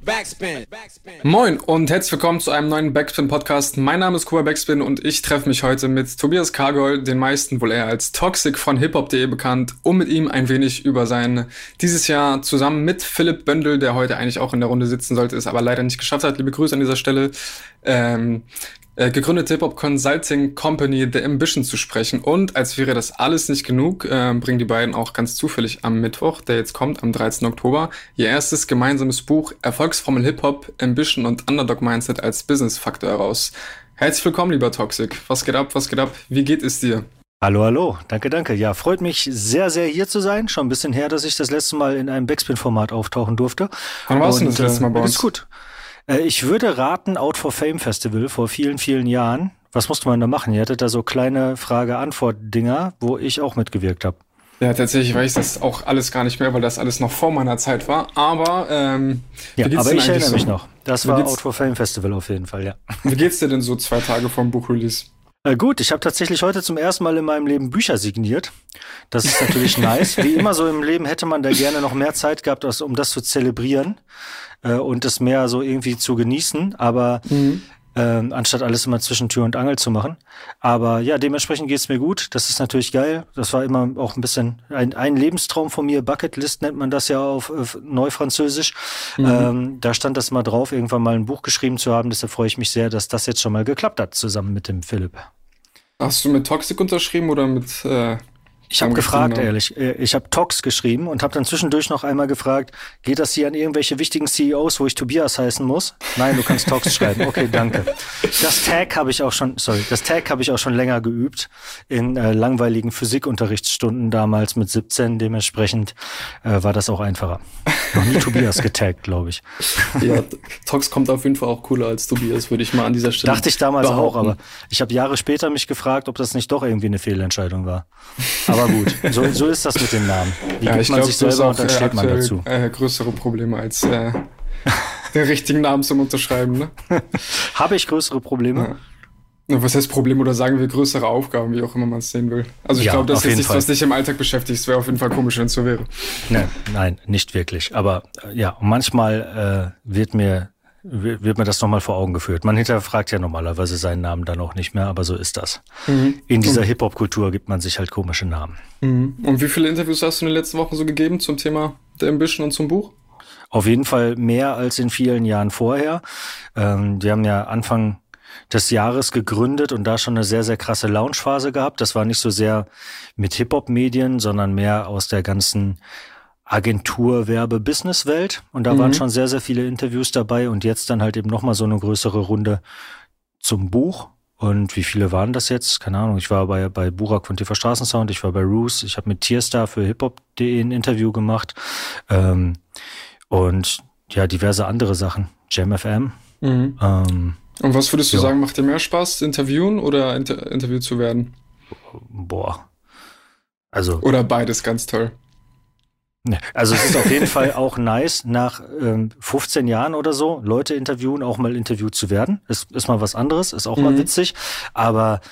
Moin und herzlich willkommen zu einem neuen Backspin-Podcast. Mein Name ist Kuba Backspin und ich treffe mich heute mit Tobias Kargol, den meisten wohl eher als Toxic von hiphop.de bekannt, um mit ihm ein wenig über sein dieses Jahr zusammen mit Philipp Böndel, der heute eigentlich auch in der Runde sitzen sollte, es aber leider nicht geschafft hat, liebe Grüße an dieser Stelle, gegründete Hip-Hop-Consulting Company The Ambition zu sprechen. Und als wäre das alles nicht genug, bringen die beiden auch ganz zufällig am Mittwoch, der jetzt kommt, am 13. Oktober, ihr erstes gemeinsames Buch Erfolgsformel Hip-Hop, Ambition und Underdog-Mindset als Business-Faktor heraus. Herzlich willkommen, lieber Toxic. Was geht ab? Wie geht es dir? Hallo. Danke. Ja, freut mich sehr, sehr hier zu sein. Schon ein bisschen her, dass ich das letzte Mal in einem Backspin-Format auftauchen durfte. Wann warst du das letzte Mal bei uns? Ist gut. Ich würde raten, Out for Fame Festival vor vielen, vielen Jahren. Was musste man da machen? Ihr hattet da so kleine Frage-Antwort-Dinger, wo ich auch mitgewirkt habe. Ja, tatsächlich weiß ich das auch alles gar nicht mehr, weil das alles noch vor meiner Zeit war. Aber ja, aber ich erinnere mich noch. Das war Out for Fame Festival auf jeden Fall, ja. Wie geht's dir denn so 2 Tage vom Buchrelease? Gut, ich habe tatsächlich heute zum ersten Mal in meinem Leben Bücher signiert. Das ist natürlich nice. Wie immer so im Leben hätte man da gerne noch mehr Zeit gehabt, um das zu zelebrieren und das mehr so irgendwie zu genießen, aber anstatt alles immer zwischen Tür und Angel zu machen. Aber ja, dementsprechend geht's mir gut. Das ist natürlich geil. Das war immer auch ein bisschen ein Lebenstraum von mir. Bucketlist nennt man das ja auf Neufranzösisch. Da stand das mal drauf, irgendwann mal ein Buch geschrieben zu haben. Deshalb freue ich mich sehr, dass das jetzt schon mal geklappt hat, zusammen mit dem Philipp. Hast du mit Toxic unterschrieben oder mit... Ich habe gefragt, ehrlich. Ich habe Tox geschrieben und habe dann zwischendurch noch einmal gefragt, geht das hier an irgendwelche wichtigen CEOs, wo ich Tobias heißen muss? Nein, du kannst Tox schreiben. Okay, danke. Das Tag habe ich auch schon länger geübt in langweiligen Physikunterrichtsstunden damals mit 17. Dementsprechend war das auch einfacher. Noch nie Tobias getaggt, glaube ich. Ja, Tox kommt auf jeden Fall auch cooler als Tobias, würde ich mal an dieser Stelle Dachte ich damals behaupten. auch, aber ich habe Jahre später mich gefragt, ob das nicht doch irgendwie eine Fehlentscheidung war. Aber gut, so ist das mit dem Namen. Wie gibt man sich selber und dann steht man dazu. Größere Probleme als den richtigen Namen zum Unterschreiben, ne? Habe ich größere Probleme? Ja. Was heißt Problem oder sagen wir größere Aufgaben, wie auch immer man es sehen will. Also ich glaube, das ist jetzt nichts, was dich im Alltag beschäftigt. Es wäre auf jeden Fall komisch, wenn es so wäre. Nein, nicht wirklich. Aber ja, manchmal wird mir das nochmal vor Augen geführt. Man hinterfragt ja normalerweise seinen Namen dann auch nicht mehr, aber so ist das. In dieser Hip-Hop-Kultur gibt man sich halt komische Namen. Und wie viele Interviews hast du in den letzten Wochen so gegeben zum Thema der Ambition und zum Buch? Auf jeden Fall mehr als in vielen Jahren vorher. Wir haben ja Anfang des Jahres gegründet und da schon eine sehr, sehr krasse Launchphase gehabt. Das war nicht so sehr mit Hip-Hop-Medien, sondern mehr aus der ganzen Agentur-Werbe-Business-Welt. Und da waren schon sehr, sehr viele Interviews dabei und jetzt dann halt eben nochmal so eine größere Runde zum Buch. Und wie viele waren das jetzt? Keine Ahnung. Ich war bei Burak von TV Straßensound, ich war bei Roos, ich habe mit Tierstar für hiphop.de ein Interview gemacht. Und ja, diverse andere Sachen. Jam FM. Und was würdest du sagen, macht dir mehr Spaß, interviewen oder interviewt zu werden? Oder beides ganz toll. Also es ist auf jeden Fall auch nice, nach 15 Jahren oder so Leute interviewen, auch mal interviewt zu werden. Ist mal was anderes, ist auch mal witzig. Aber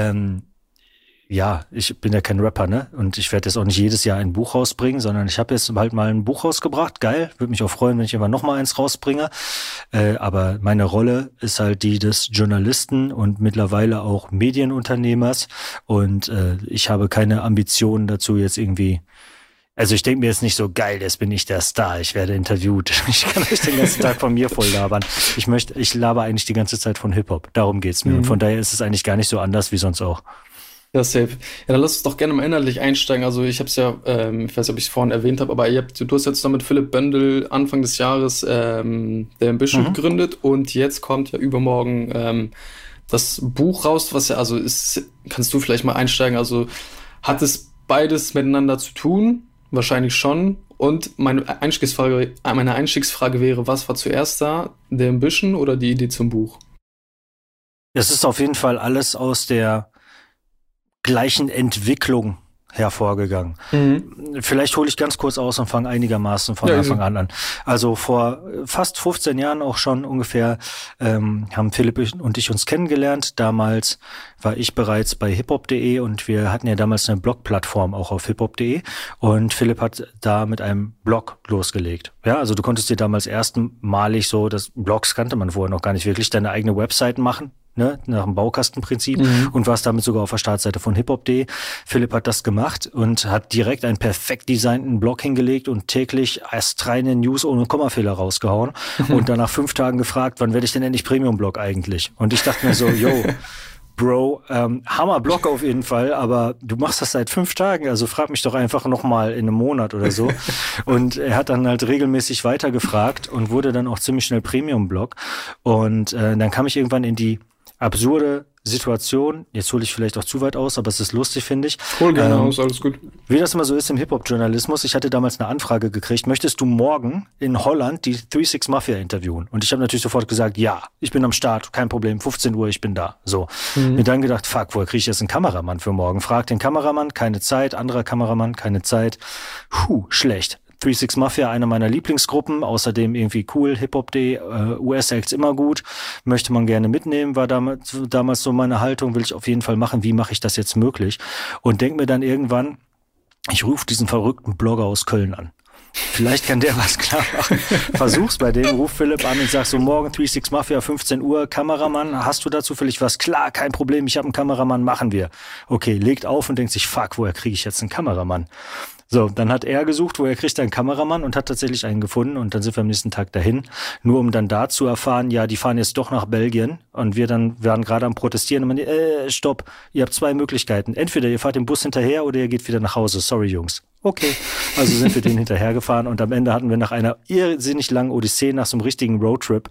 ja, ich bin ja kein Rapper, ne? Und ich werde jetzt auch nicht jedes Jahr ein Buch rausbringen, sondern ich habe jetzt halt mal ein Buch rausgebracht. Geil, würde mich auch freuen, wenn ich immer noch mal eins rausbringe. Aber meine Rolle ist halt die des Journalisten und mittlerweile auch Medienunternehmers. Und ich habe keine Ambitionen dazu jetzt irgendwie. Also ich denke mir jetzt nicht so, geil, jetzt bin ich der Star, ich werde interviewt. Ich kann euch den ganzen Tag von mir voll labern. Ich laber eigentlich die ganze Zeit von Hip-Hop. Darum geht's mir. Und von daher ist es eigentlich gar nicht so anders wie sonst auch. Ja, safe. Ja, dann lass uns doch gerne mal inhaltlich einsteigen. Also ich habe es ja, ich weiß nicht, ob ich es vorhin erwähnt habe, aber du hast jetzt noch mit Philipp Böndel Anfang des Jahres der Ambition gegründet und jetzt kommt ja übermorgen das Buch raus, was ja, also kannst du vielleicht mal einsteigen, also hat es beides miteinander zu tun? Wahrscheinlich schon. Und meine Einstiegsfrage wäre, was war zuerst da? Der Ambition oder die Idee zum Buch? Es ist auf jeden Fall alles aus der gleichen Entwicklung hervorgegangen. Vielleicht hole ich ganz kurz aus und fange einigermaßen von Anfang an. Also vor fast 15 Jahren auch schon ungefähr haben Philipp und ich uns kennengelernt. Damals war ich bereits bei hiphop.de und wir hatten ja damals eine Blogplattform auch auf hiphop.de und Philipp hat da mit einem Blog losgelegt. Ja, also du konntest dir damals erstmalig so, das Blogs kannte man vorher noch gar nicht wirklich, deine eigene Website machen. Ne, nach dem Baukastenprinzip und warst damit sogar auf der Startseite von hiphop.de. Philipp hat das gemacht und hat direkt einen perfekt designten Blog hingelegt und täglich astreine News ohne Kommafehler rausgehauen und dann nach 5 Tagen gefragt, wann werde ich denn endlich Premium-Blog eigentlich? Und ich dachte mir so, yo, Bro, Hammer-Blog auf jeden Fall, aber du machst das seit 5 Tagen, also frag mich doch einfach nochmal in einem Monat oder so. Und er hat dann halt regelmäßig weitergefragt und wurde dann auch ziemlich schnell Premium-Blog. Und dann kam ich irgendwann in die absurde Situation, jetzt hole ich vielleicht auch zu weit aus, aber es ist lustig, finde ich. Hol gerne aus, alles gut. Wie das immer so ist im Hip-Hop-Journalismus, ich hatte damals eine Anfrage gekriegt, möchtest du morgen in Holland die 3-6 Mafia interviewen? Und ich habe natürlich sofort gesagt, ja, ich bin am Start, kein Problem, 15 Uhr, ich bin da. So. Mir dann gedacht, fuck, woher kriege ich jetzt einen Kameramann für morgen? Frag den Kameramann, keine Zeit, anderer Kameramann, keine Zeit. Schlecht. 3-6 Mafia, eine meiner Lieblingsgruppen, außerdem irgendwie cool, Hip-Hop.de, US-Acts immer gut, möchte man gerne mitnehmen, war damals so meine Haltung, will ich auf jeden Fall machen, wie mache ich das jetzt möglich? Und denk mir dann irgendwann, ich rufe diesen verrückten Blogger aus Köln an. Vielleicht kann der was klar machen. Versuch's bei dem, ruf Philipp an und sag so, morgen 3-6 Mafia, 15 Uhr, Kameramann, hast du da zufällig was? Klar, kein Problem, ich habe einen Kameramann, machen wir. Okay, legt auf und denkt sich, fuck, woher kriege ich jetzt einen Kameramann? So, dann hat er gesucht, woher kriegt er einen Kameramann und hat tatsächlich einen gefunden und dann sind wir am nächsten Tag dahin, nur um dann da zu erfahren, ja, die fahren jetzt doch nach Belgien und wir waren gerade am Protestieren und man, stopp, ihr habt 2 Möglichkeiten, entweder ihr fahrt den Bus hinterher oder ihr geht wieder nach Hause, sorry Jungs. Okay, also sind wir denen hinterhergefahren und am Ende hatten wir nach einer irrsinnig langen Odyssee, nach so einem richtigen Roadtrip,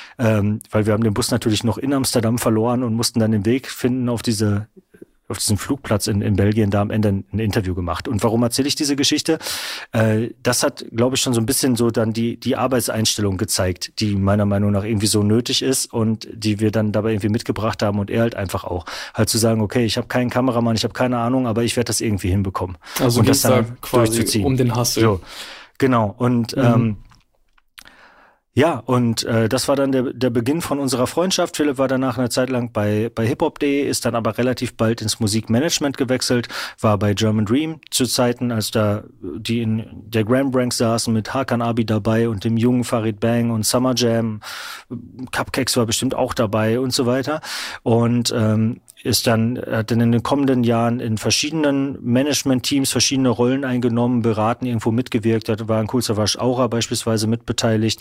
weil wir haben den Bus natürlich noch in Amsterdam verloren und mussten dann den Weg finden auf diesem Flugplatz in Belgien, da am Ende ein Interview gemacht. Und warum erzähle ich diese Geschichte? Das hat, glaube ich, schon so ein bisschen so dann die Arbeitseinstellung gezeigt, die meiner Meinung nach irgendwie so nötig ist und die wir dann dabei irgendwie mitgebracht haben und er halt einfach auch. Halt zu sagen, okay, ich habe keinen Kameramann, ich habe keine Ahnung, aber ich werde das irgendwie hinbekommen. Also und das dann da quasi durchzuziehen. Um den Hustle. So, genau. Und das war dann der Beginn von unserer Freundschaft. Philipp war danach eine Zeit lang bei hiphop.de, ist dann aber relativ bald ins Musikmanagement gewechselt, war bei German Dream zu Zeiten, als da die in der Grand Ranks saßen mit Hakan Abi dabei und dem jungen Farid Bang und Summer Jam. Cupcakes war bestimmt auch dabei und so weiter. Und hat dann in den kommenden Jahren in verschiedenen Management-Teams verschiedene Rollen eingenommen, beraten, irgendwo mitgewirkt. Da war ein Kool Savas Aura beispielsweise mitbeteiligt.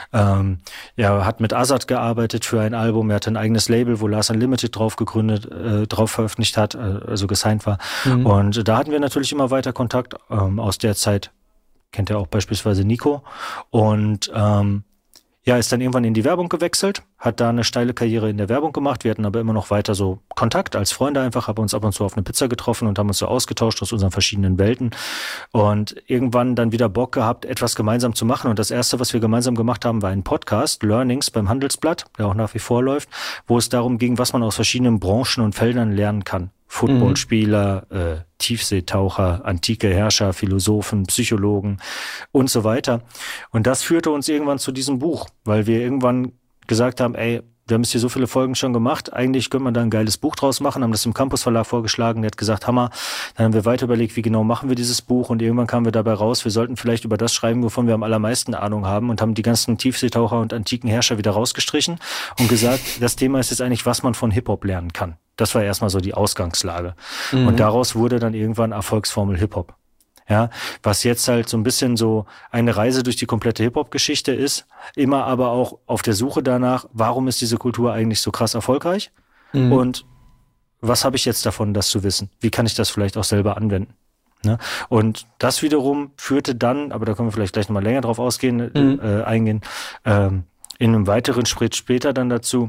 Hat mit Azad gearbeitet für ein Album. Er hatte ein eigenes Label, wo Lars Unlimited drauf veröffentlicht hat, also gesigned war. Und da hatten wir natürlich immer weiter Kontakt. Aus der Zeit kennt er auch beispielsweise Nico. Und ist dann irgendwann in die Werbung gewechselt, hat da eine steile Karriere in der Werbung gemacht. Wir hatten aber immer noch weiter so Kontakt als Freunde einfach, haben uns ab und zu auf eine Pizza getroffen und haben uns so ausgetauscht aus unseren verschiedenen Welten und irgendwann dann wieder Bock gehabt, etwas gemeinsam zu machen. Und das Erste, was wir gemeinsam gemacht haben, war ein Podcast, Learnings beim Handelsblatt, der auch nach wie vor läuft, wo es darum ging, was man aus verschiedenen Branchen und Feldern lernen kann. Footballspieler, Tiefseetaucher, antike Herrscher, Philosophen, Psychologen und so weiter. Und das führte uns irgendwann zu diesem Buch, weil wir irgendwann gesagt haben, wir haben jetzt hier so viele Folgen schon gemacht, eigentlich könnte man da ein geiles Buch draus machen, haben das im Campus Verlag vorgeschlagen, der hat gesagt, Hammer. Dann haben wir weiter überlegt, wie genau machen wir dieses Buch und irgendwann kamen wir dabei raus, wir sollten vielleicht über das schreiben, wovon wir am allermeisten Ahnung haben und haben die ganzen Tiefseetaucher und antiken Herrscher wieder rausgestrichen und gesagt, das Thema ist jetzt eigentlich, was man von Hip-Hop lernen kann. Das war erstmal so die Ausgangslage. Und daraus wurde dann irgendwann Erfolgsformel Hip-Hop. Ja, was jetzt halt so ein bisschen so eine Reise durch die komplette Hip-Hop-Geschichte ist, immer aber auch auf der Suche danach, warum ist diese Kultur eigentlich so krass erfolgreich? Und was habe ich jetzt davon, das zu wissen? Wie kann ich das vielleicht auch selber anwenden? Ne? Und das wiederum führte dann, aber da können wir vielleicht gleich nochmal länger drauf eingehen, in einem weiteren Schritt später dann dazu,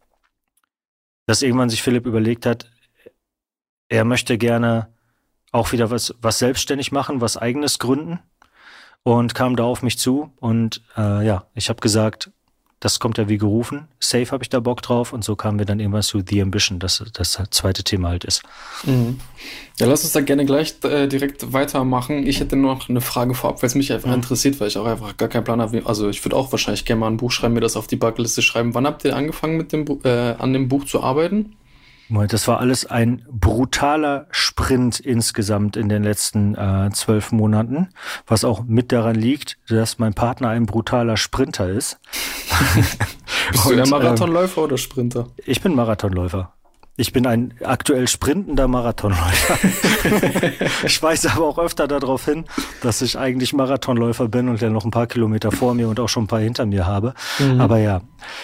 dass irgendwann sich Philipp überlegt hat, er möchte gerne auch wieder was selbstständig machen, was Eigenes gründen und kam da auf mich zu und ich habe gesagt, Das kommt ja wie gerufen. Safe habe ich da Bock drauf. Und so kamen wir dann irgendwann zu The Ambition, das zweite Thema halt ist. Mhm. Ja, lass uns da gerne gleich direkt weitermachen. Ich hätte nur noch eine Frage vorab, weil es mich einfach interessiert, weil ich auch einfach gar keinen Plan habe. Also ich würde auch wahrscheinlich gerne mal ein Buch schreiben, mir das auf die Bucketliste schreiben. Wann habt ihr angefangen mit an dem Buch zu arbeiten? Das war alles ein brutaler Sprint insgesamt in den letzten 12 Monaten, was auch mit daran liegt, dass mein Partner ein brutaler Sprinter ist. Bist du eher Marathonläufer oder Sprinter? Ich bin Marathonläufer. Ich bin ein aktuell sprintender Marathonläufer. Ich weise aber auch öfter darauf hin, dass ich eigentlich Marathonläufer bin und ja noch ein paar Kilometer vor mir und auch schon ein paar hinter mir habe. Aber ja.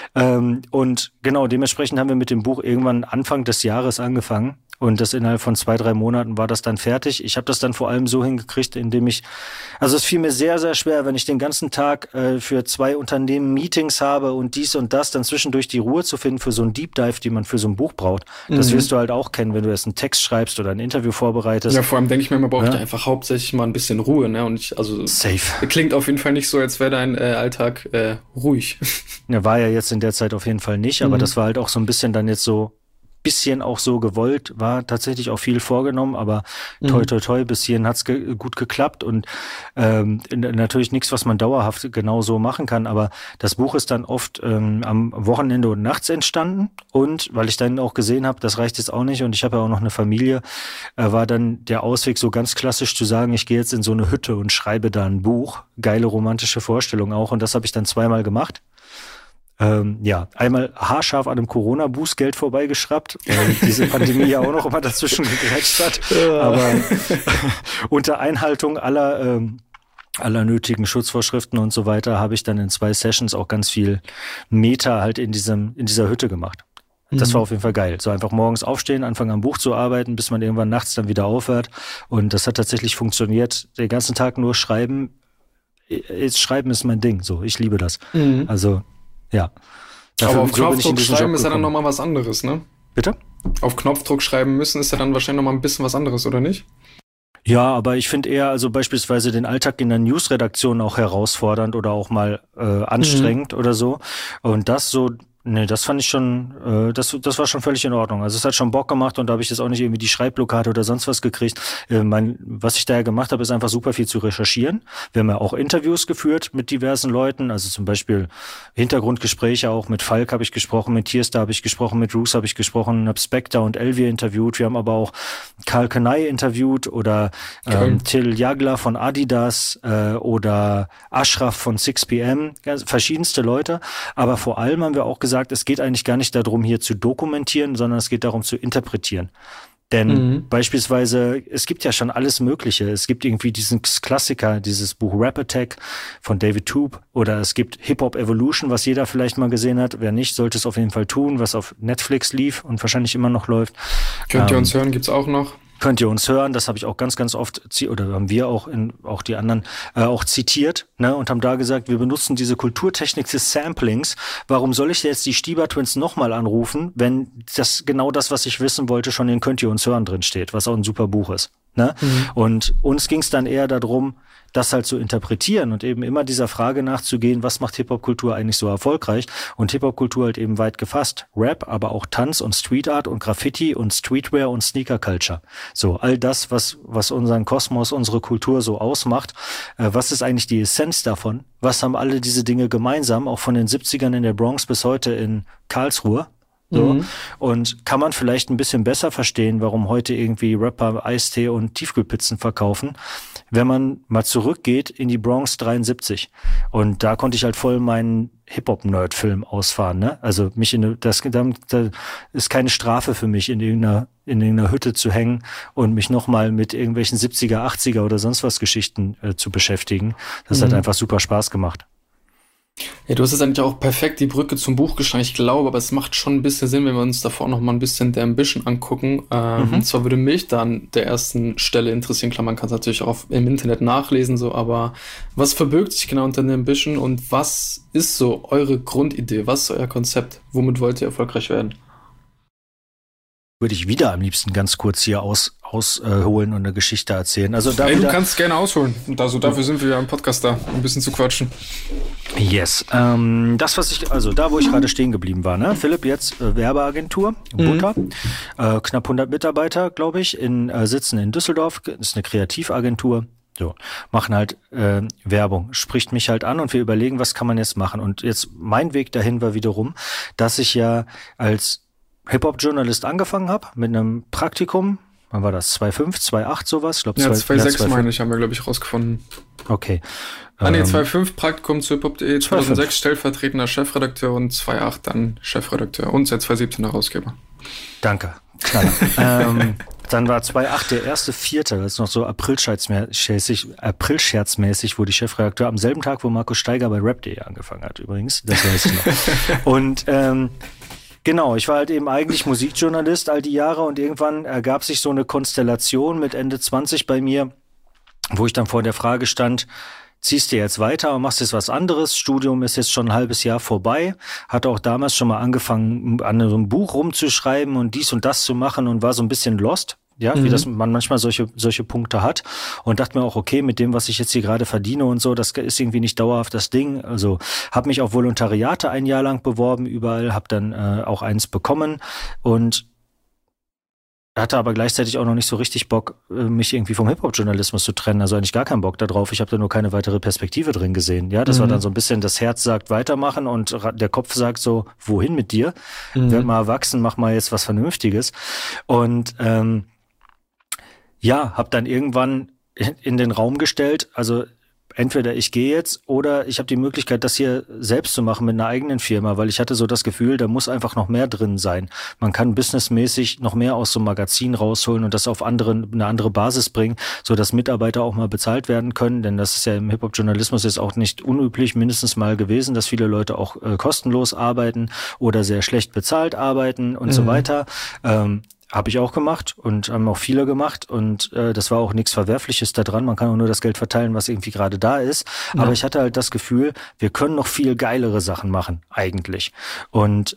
Und genau, dementsprechend haben wir mit dem Buch irgendwann Anfang des Jahres angefangen. Und das innerhalb von 2-3 Monaten war das dann fertig. Ich habe das dann vor allem so hingekriegt, indem also es fiel mir sehr, sehr schwer, wenn ich den ganzen Tag für 2 Unternehmen Meetings habe und dies und das, dann zwischendurch die Ruhe zu finden für so einen Deep Dive, die man für so ein Buch braucht. Das wirst du halt auch kennen, wenn du jetzt einen Text schreibst oder ein Interview vorbereitest. Ja, vor allem denke ich mir, man braucht einfach hauptsächlich mal ein bisschen Ruhe, ne? Und safe. Klingt auf jeden Fall nicht so, als wäre dein Alltag ruhig. Ja, war ja jetzt in der Zeit auf jeden Fall nicht, aber das war halt auch so ein bisschen dann jetzt so auch so gewollt, war tatsächlich auch viel vorgenommen, aber toi toi toi, bis hierhin hat's gut geklappt und natürlich nichts, was man dauerhaft genau so machen kann, aber das Buch ist dann oft am Wochenende und nachts entstanden und weil ich dann auch gesehen habe, das reicht jetzt auch nicht und ich habe ja auch noch eine Familie, war dann der Ausweg so ganz klassisch zu sagen, ich gehe jetzt in so eine Hütte und schreibe da ein Buch, geile romantische Vorstellung auch und das habe ich dann 2-mal gemacht. Einmal haarscharf an einem Corona-Bußgeld vorbeigeschraubt, weil diese Pandemie ja auch noch immer dazwischen gegrätscht hat. Aber unter Einhaltung aller nötigen Schutzvorschriften und so weiter habe ich dann in 2 Sessions auch ganz viel Meta halt in dieser Hütte gemacht. Das war auf jeden Fall geil. So einfach morgens aufstehen, anfangen am Buch zu arbeiten, bis man irgendwann nachts dann wieder aufhört. Und das hat tatsächlich funktioniert. Den ganzen Tag nur schreiben. Schreiben ist mein Ding. So, ich liebe das. Also ja. Aber auf Knopfdruck schreiben ist ja dann nochmal was anderes, ne? Bitte? Auf Knopfdruck schreiben müssen ist ja dann wahrscheinlich nochmal ein bisschen was anderes, oder nicht? Ja, aber ich finde eher, also beispielsweise den Alltag in der Newsredaktion auch herausfordernd oder auch mal anstrengend oder so. Und das so, nee, das fand ich schon, das war schon völlig in Ordnung. Also es hat schon Bock gemacht und da habe ich jetzt auch nicht irgendwie die Schreibblockade oder sonst was gekriegt. Was ich daher gemacht habe, ist einfach super viel zu recherchieren. Wir haben ja auch Interviews geführt mit diversen Leuten, also zum Beispiel Hintergrundgespräche auch. Mit Falk habe ich gesprochen, mit Tierstar habe ich gesprochen, mit Roos habe ich gesprochen, habe Spectre und Elvier interviewt. Wir haben aber auch Karl Kanai interviewt oder Till Jagler von Adidas oder Ashraf von 6PM, verschiedenste Leute. Aber vor allem haben wir auch gesagt, es geht eigentlich gar nicht darum, hier zu dokumentieren, sondern es geht darum zu interpretieren. Denn beispielsweise, es gibt ja schon alles Mögliche. Es gibt irgendwie diesen Klassiker, dieses Buch Rap Attack von David Toop oder es gibt Hip-Hop Evolution, was jeder vielleicht mal gesehen hat. Wer nicht, sollte es auf jeden Fall tun, was auf Netflix lief und wahrscheinlich immer noch läuft. Könnt ihr uns hören, gibt's auch noch. Könnt ihr uns hören, das habe ich auch ganz, ganz oft, oder haben wir auch auch die anderen auch zitiert, ne, und haben da gesagt, wir benutzen diese Kulturtechnik des Samplings. Warum soll ich jetzt die Stieber Twins nochmal anrufen, wenn das genau das, was ich wissen wollte, schon in Könnt ihr uns hören drin steht, was auch ein super Buch ist. Ne? Und uns ging es dann eher darum, das halt zu interpretieren und eben immer dieser Frage nachzugehen, was macht Hip-Hop-Kultur eigentlich so erfolgreich? Und Hip-Hop-Kultur halt eben weit gefasst. Rap, aber auch Tanz und Street Art und Graffiti und Streetwear und Sneaker-Culture. So, all das, was unseren Kosmos, unsere Kultur so ausmacht. Was ist eigentlich die Essenz davon? Was haben alle diese Dinge gemeinsam, auch von den 70ern in der Bronx bis heute in Karlsruhe? So. Und kann man vielleicht ein bisschen besser verstehen, warum heute irgendwie Rapper Eistee und Tiefkühlpizzen verkaufen, wenn man mal zurückgeht in die Bronx 73. Und da konnte ich halt voll meinen Hip-Hop-Nerd-Film ausfahren, ne? Also mich das ist keine Strafe für mich, in irgendeiner Hütte zu hängen und mich nochmal mit irgendwelchen 70er, 80er oder sonst was Geschichten zu beschäftigen. Das hat einfach super Spaß gemacht. Ja, du hast jetzt eigentlich auch perfekt die Brücke zum Buch geschlagen. Ich glaube, aber es macht schon ein bisschen Sinn, wenn wir uns davor noch mal ein bisschen der Ambition angucken. Und zwar würde mich da an der ersten Stelle interessieren, klar, man kann es natürlich auch im Internet nachlesen, so, aber was verbirgt sich genau unter der Ambition und was ist so eure Grundidee? Was ist euer Konzept? Womit wollt ihr erfolgreich werden? würde ich wieder am liebsten ganz kurz hier ausholen und eine Geschichte erzählen. Also da du kannst gerne ausholen. Und dafür sind wir ja im Podcast da, ein bisschen zu quatschen. Yes. Da, wo ich gerade stehen geblieben war, ne? Philipp, jetzt Werbeagentur, Butter, knapp 100 Mitarbeiter, glaube ich, sitzen in Düsseldorf, ist eine Kreativagentur. So, machen halt Werbung, spricht mich halt an und wir überlegen, was kann man jetzt machen. Und jetzt mein Weg dahin war wiederum, dass ich ja als Hip-Hop-Journalist angefangen habe mit einem Praktikum. Wann war das? 2005, 2008 sowas? Ich glaube, ja, 2006 meine ich, haben wir, glaube ich, rausgefunden. Okay. 2005 Praktikum zu hiphop.de, 2006 stellvertretender Chefredakteur und 2008 dann Chefredakteur und seit 2017 Herausgeber. Danke. Dann war 2008 der erste Vierte, das ist noch so Aprilscherzmäßig, wo die Chefredakteur am selben Tag, wo Markus Steiger bei Rap.de angefangen hat übrigens, das weiß ich noch. Und genau, ich war halt eben eigentlich Musikjournalist all die Jahre und irgendwann ergab sich so eine Konstellation mit Ende 20 bei mir, wo ich dann vor der Frage stand, ziehst du jetzt weiter und machst jetzt was anderes? Studium ist jetzt schon ein halbes Jahr vorbei. Hatte auch damals schon mal angefangen, an so einem Buch rumzuschreiben und dies und das zu machen und war so ein bisschen lost. Ja, wie das man manchmal solche Punkte hat und dachte mir auch, okay, mit dem, was ich jetzt hier gerade verdiene und so, das ist irgendwie nicht dauerhaft das Ding. Also habe mich auf Volontariate ein Jahr lang beworben überall, habe dann auch eins bekommen und hatte aber gleichzeitig auch noch nicht so richtig Bock, mich irgendwie vom Hip-Hop-Journalismus zu trennen. Also eigentlich gar keinen Bock darauf. Ich habe da nur keine weitere Perspektive drin gesehen. Ja, das war dann so ein bisschen, das Herz sagt weitermachen und der Kopf sagt so, wohin mit dir? Werd mal erwachsen, mach mal jetzt was Vernünftiges. Und ja, habe dann irgendwann in den Raum gestellt, also entweder ich gehe jetzt oder ich habe die Möglichkeit, das hier selbst zu machen mit einer eigenen Firma, weil ich hatte so das Gefühl, da muss einfach noch mehr drin sein. Man kann businessmäßig noch mehr aus so einem Magazin rausholen und das auf eine andere Basis bringen, so dass Mitarbeiter auch mal bezahlt werden können, denn das ist ja im Hip-Hop-Journalismus jetzt auch nicht unüblich, mindestens mal gewesen, dass viele Leute auch kostenlos arbeiten oder sehr schlecht bezahlt arbeiten und so weiter. Habe ich auch gemacht und haben auch viele gemacht und das war auch nichts Verwerfliches da dran. Man kann auch nur das Geld verteilen, was irgendwie gerade da ist. Ja. Aber ich hatte halt das Gefühl, wir können noch viel geilere Sachen machen eigentlich. Und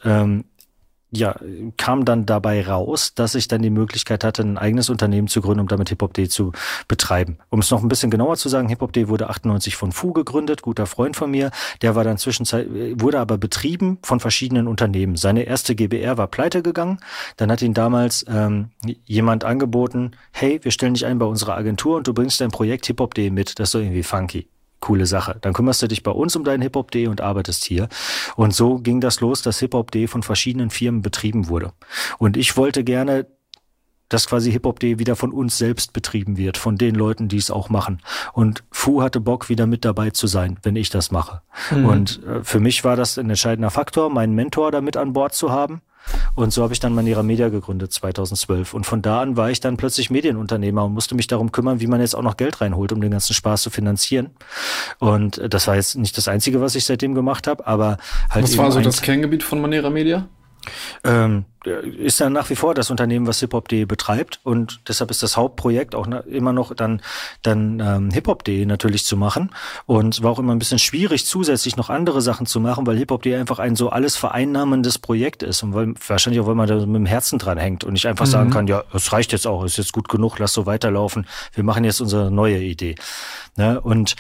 kam dann dabei raus, dass ich dann die Möglichkeit hatte, ein eigenes Unternehmen zu gründen, um damit hiphop.de zu betreiben. Um es noch ein bisschen genauer zu sagen, hiphop.de wurde 98 von Fu gegründet, guter Freund von mir. Der war dann wurde aber betrieben von verschiedenen Unternehmen. Seine erste GbR war pleite gegangen. Dann hat ihn damals jemand angeboten, hey, wir stellen dich ein bei unserer Agentur und du bringst dein Projekt hiphop.de mit. Das ist so irgendwie funky. Coole Sache. Dann kümmerst du dich bei uns um dein hiphop.de und arbeitest hier. Und so ging das los, dass hiphop.de von verschiedenen Firmen betrieben wurde. Und ich wollte gerne, dass quasi hiphop.de wieder von uns selbst betrieben wird, von den Leuten, die es auch machen. Und Fu hatte Bock, wieder mit dabei zu sein, wenn ich das mache. Und für mich war das ein entscheidender Faktor, meinen Mentor da mit an Bord zu haben. Und so habe ich dann Manera Media gegründet 2012. Und von da an war ich dann plötzlich Medienunternehmer und musste mich darum kümmern, wie man jetzt auch noch Geld reinholt, um den ganzen Spaß zu finanzieren. Und das war jetzt nicht das Einzige, was ich seitdem gemacht habe, aber halt. Was war so das Kerngebiet von Manera Media? Ist dann nach wie vor das Unternehmen, was hiphop.de betreibt und deshalb ist das Hauptprojekt auch immer noch dann hiphop.de natürlich zu machen und es war auch immer ein bisschen schwierig, zusätzlich noch andere Sachen zu machen, weil hiphop.de einfach ein so alles vereinnahmendes Projekt ist und wahrscheinlich auch, weil man da mit dem Herzen dran hängt und ich einfach sagen kann, ja, es reicht jetzt auch, ist jetzt gut genug, lass so weiterlaufen, wir machen jetzt unsere neue Idee. Ne? Und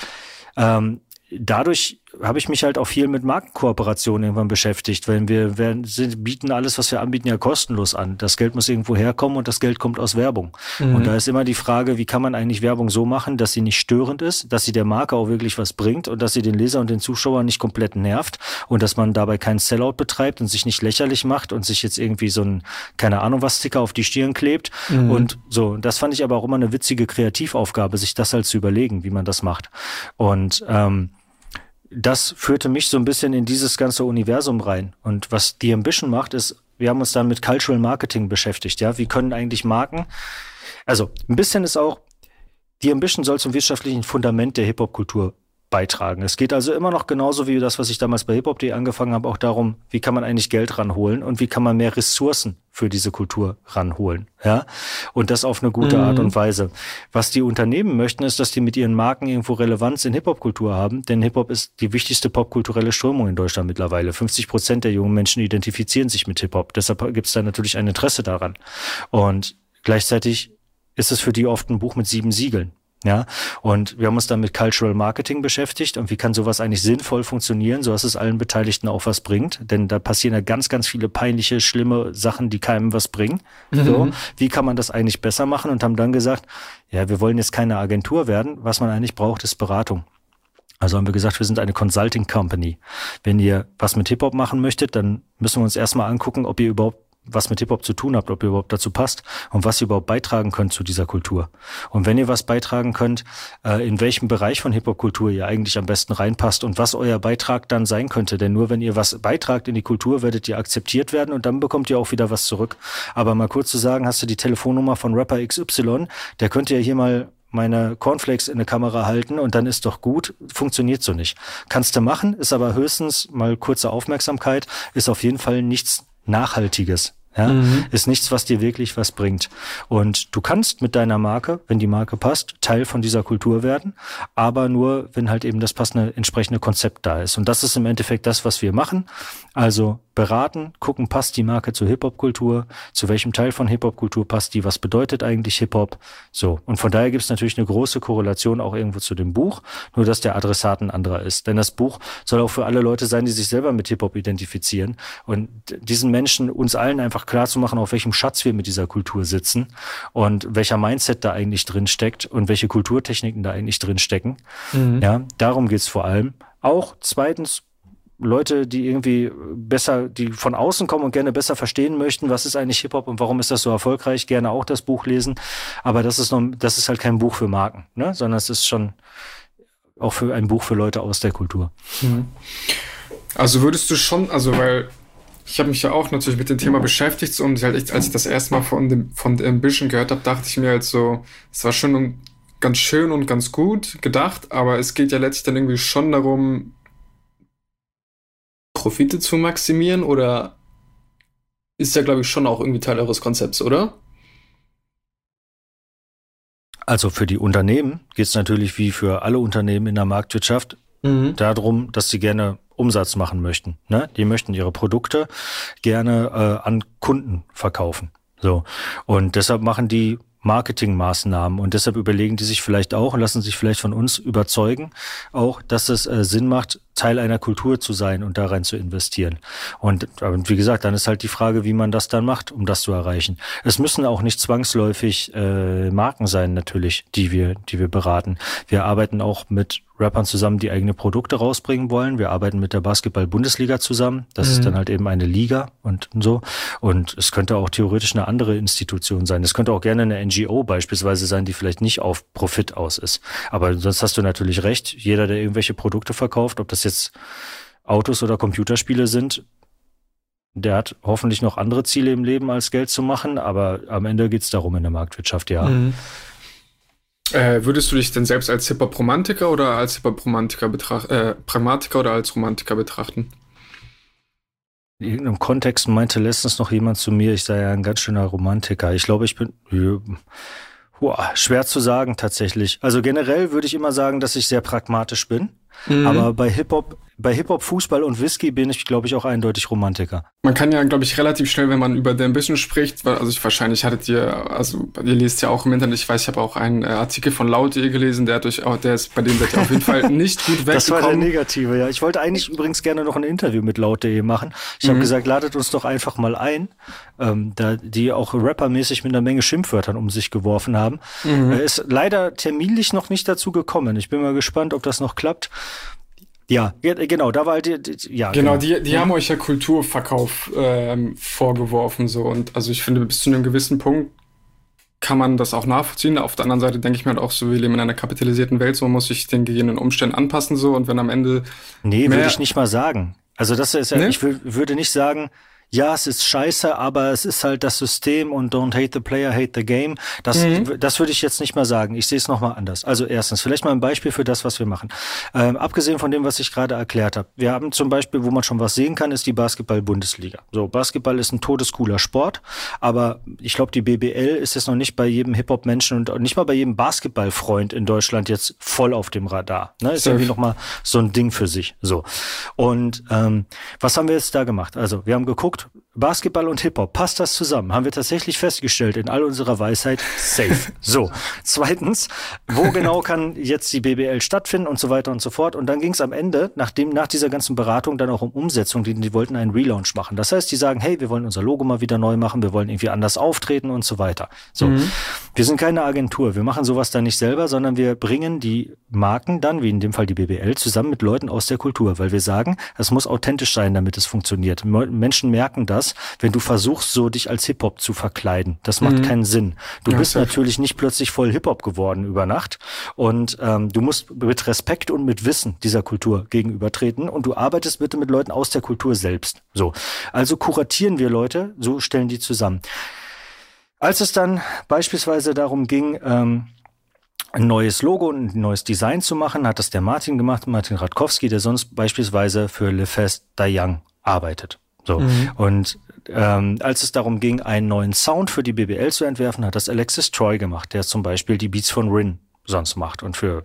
dadurch habe ich mich halt auch viel mit Markenkooperationen irgendwann beschäftigt, weil wir bieten alles, was wir anbieten, ja kostenlos an. Das Geld muss irgendwo herkommen und das Geld kommt aus Werbung. Und da ist immer die Frage, wie kann man eigentlich Werbung so machen, dass sie nicht störend ist, dass sie der Marke auch wirklich was bringt und dass sie den Leser und den Zuschauer nicht komplett nervt und dass man dabei keinen Sellout betreibt und sich nicht lächerlich macht und sich jetzt irgendwie so ein, keine Ahnung was, Sticker auf die Stirn klebt. Und so, das fand ich aber auch immer eine witzige Kreativaufgabe, sich das halt zu überlegen, wie man das macht. Und das führte mich so ein bisschen in dieses ganze Universum rein. Und was The Ambition macht, ist, wir haben uns dann mit Cultural Marketing beschäftigt. Ja, wie können eigentlich Marken, also ein bisschen ist auch, The Ambition soll zum wirtschaftlichen Fundament der Hip-Hop-Kultur beitragen. Es geht also immer noch genauso wie das, was ich damals bei hiphop.de angefangen habe, auch darum, wie kann man eigentlich Geld ranholen und wie kann man mehr Ressourcen für diese Kultur ranholen, ja? Und das auf eine gute Art und Weise. Was die Unternehmen möchten, ist, dass die mit ihren Marken irgendwo Relevanz in Hip-Hop-Kultur haben, denn Hip-Hop ist die wichtigste popkulturelle Strömung in Deutschland mittlerweile. 50% der jungen Menschen identifizieren sich mit Hip-Hop. Deshalb gibt es da natürlich ein Interesse daran. Und gleichzeitig ist es für die oft ein Buch mit 7 Siegeln. Ja, und wir haben uns dann mit Cultural Marketing beschäftigt und wie kann sowas eigentlich sinnvoll funktionieren, so dass es allen Beteiligten auch was bringt, denn da passieren ja ganz, ganz viele peinliche, schlimme Sachen, die keinem was bringen. So, wie kann man das eigentlich besser machen und haben dann gesagt, ja, wir wollen jetzt keine Agentur werden, was man eigentlich braucht, ist Beratung. Also haben wir gesagt, wir sind eine Consulting Company. Wenn ihr was mit Hip-Hop machen möchtet, dann müssen wir uns erstmal angucken, ob ihr überhaupt was mit Hip-Hop zu tun habt, ob ihr überhaupt dazu passt und was ihr überhaupt beitragen könnt zu dieser Kultur. Und wenn ihr was beitragen könnt, in welchem Bereich von Hip-Hop-Kultur ihr eigentlich am besten reinpasst und was euer Beitrag dann sein könnte. Denn nur wenn ihr was beitragt in die Kultur, werdet ihr akzeptiert werden und dann bekommt ihr auch wieder was zurück. Aber mal kurz zu sagen, hast du die Telefonnummer von Rapper XY, der könnte ja hier mal meine Cornflakes in eine Kamera halten und dann ist doch gut, funktioniert so nicht. Kannst du machen, ist aber höchstens mal kurze Aufmerksamkeit, ist auf jeden Fall nichts Nachhaltiges. Ja, ist nichts, was dir wirklich was bringt. Und du kannst mit deiner Marke, wenn die Marke passt, Teil von dieser Kultur werden, aber nur, wenn halt eben das passende, entsprechende Konzept da ist. Und das ist im Endeffekt das, was wir machen. Also beraten, gucken, passt die Marke zur Hip-Hop-Kultur, zu welchem Teil von Hip-Hop-Kultur passt die, was bedeutet eigentlich Hip-Hop, so. Und von daher gibt es natürlich eine große Korrelation auch irgendwo zu dem Buch, nur dass der Adressat ein anderer ist. Denn das Buch soll auch für alle Leute sein, die sich selber mit Hip-Hop identifizieren und diesen Menschen, uns allen einfach klar zu machen, auf welchem Schatz wir mit dieser Kultur sitzen und welcher Mindset da eigentlich drin steckt und welche Kulturtechniken da eigentlich drin stecken. Ja, darum geht's vor allem. Auch zweitens, Leute, die irgendwie besser, die von außen kommen und gerne besser verstehen möchten, was ist eigentlich Hip-Hop und warum ist das so erfolgreich, gerne auch das Buch lesen. Aber das ist halt kein Buch für Marken, ne? Sondern es ist schon auch für ein Buch für Leute aus der Kultur. Also würdest du schon, also weil ich habe mich ja auch natürlich mit dem Thema beschäftigt und halt echt, als ich das erste Mal von The Ambition gehört habe, dachte ich mir halt so, es war schon ganz schön und ganz gut gedacht, aber es geht ja letztlich dann irgendwie schon darum, Profite zu maximieren, oder ist ja, glaube ich, schon auch irgendwie Teil eures Konzepts, oder? Also für die Unternehmen geht es natürlich wie für alle Unternehmen in der Marktwirtschaft darum, dass sie gerne Umsatz machen möchten. Ne? Die möchten ihre Produkte gerne an Kunden verkaufen. So. Und deshalb machen die Marketingmaßnahmen und deshalb überlegen die sich vielleicht auch und lassen sich vielleicht von uns überzeugen, auch, dass es Sinn macht, Teil einer Kultur zu sein und da rein zu investieren. Und wie gesagt, dann ist halt die Frage, wie man das dann macht, um das zu erreichen. Es müssen auch nicht zwangsläufig Marken sein, natürlich, die wir beraten. Wir arbeiten auch mit Rappern zusammen, die eigene Produkte rausbringen wollen. Wir arbeiten mit der Basketball-Bundesliga zusammen. Das ist dann halt eben eine Liga und so. Und es könnte auch theoretisch eine andere Institution sein. Es könnte auch gerne eine NGO beispielsweise sein, die vielleicht nicht auf Profit aus ist. Aber sonst hast du natürlich recht. Jeder, der irgendwelche Produkte verkauft, ob das jetzt Autos oder Computerspiele sind, der hat hoffentlich noch andere Ziele im Leben, als Geld zu machen. Aber am Ende geht es darum in der Marktwirtschaft, ja. Würdest du dich denn selbst als Hip-Hop-Romantiker oder als Hip-Hop-Romantiker Pragmatiker oder als Romantiker betrachten? In irgendeinem Kontext meinte letztens noch jemand zu mir, ich sei ja ein ganz schöner Romantiker. Ich glaube, ich bin schwer zu sagen tatsächlich. Also generell würde ich immer sagen, dass ich sehr pragmatisch bin. Aber bei Hip-Hop, Fußball und Whisky bin ich, glaube ich, auch eindeutig Romantiker. Man kann ja, glaube ich, relativ schnell, wenn man über The Ambition spricht, weil, also wahrscheinlich ihr lest ja auch im Internet, ich weiß, ich habe auch einen Artikel von Laut.de gelesen, der ist bei dem seid ihr auf jeden Fall nicht gut weggekommen. Das war der Negative, ja. Ich wollte eigentlich übrigens gerne noch ein Interview mit Laut.de machen. Ich habe gesagt, ladet uns doch einfach mal ein, da die auch rappermäßig mit einer Menge Schimpfwörtern um sich geworfen haben. Ist leider terminlich noch nicht dazu gekommen. Ich bin mal gespannt, ob das noch klappt. Ja, genau, da war halt Genau, die haben euch ja Kulturverkauf vorgeworfen, so, und also ich finde, bis zu einem gewissen Punkt kann man das auch nachvollziehen. Auf der anderen Seite denke ich mir halt auch so, wir leben in einer kapitalisierten Welt, so man muss sich den gegebenen Umständen anpassen, so, und wenn am Ende würde ich nicht mal sagen. Also das ist ja, ich würde nicht sagen, ja, es ist scheiße, aber es ist halt das System und don't hate the player, hate the game. Das würde ich jetzt nicht mal sagen. Ich sehe es nochmal anders. Also erstens, vielleicht mal ein Beispiel für das, was wir machen. Abgesehen von dem, was ich gerade erklärt habe. Wir haben zum Beispiel, wo man schon was sehen kann, ist die Basketball-Bundesliga. So, Basketball ist ein todescooler Sport, aber ich glaube, die BBL ist jetzt noch nicht bei jedem Hip-Hop-Menschen und nicht mal bei jedem Basketball-Freund in Deutschland jetzt voll auf dem Radar. Ne? Ist irgendwie nochmal so ein Ding für sich. So. Und was haben wir jetzt da gemacht? Also, wir haben geguckt, Basketball und Hip-Hop, passt das zusammen? Haben wir tatsächlich festgestellt in all unserer Weisheit, safe. So, zweitens, wo genau kann jetzt die BBL stattfinden und so weiter und so fort. Und dann ging es am Ende, nach dieser ganzen Beratung, dann auch um Umsetzung. Die wollten einen Relaunch machen. Das heißt, die sagen, hey, wir wollen unser Logo mal wieder neu machen, wir wollen irgendwie anders auftreten und so weiter. So, wir sind keine Agentur, wir machen sowas dann nicht selber, sondern wir bringen die Marken dann, wie in dem Fall die BBL, zusammen mit Leuten aus der Kultur, weil wir sagen, es muss authentisch sein, damit es funktioniert. Menschen merken das, wenn du versuchst, so dich als Hip-Hop zu verkleiden. Das macht keinen Sinn. Du bist natürlich nicht plötzlich voll Hip-Hop geworden über Nacht und du musst mit Respekt und mit Wissen dieser Kultur gegenübertreten und du arbeitest bitte mit Leuten aus der Kultur selbst. So. Also kuratieren wir Leute, so stellen die zusammen. Als es dann beispielsweise darum ging, ein neues Logo und ein neues Design zu machen, hat das der Martin gemacht, Martin Radkowski, der sonst beispielsweise für Le Fest Da Young arbeitet. So. Und als es darum ging, einen neuen Sound für die BBL zu entwerfen, hat das Alexis Troy gemacht, der zum Beispiel die Beats von Rin sonst macht und für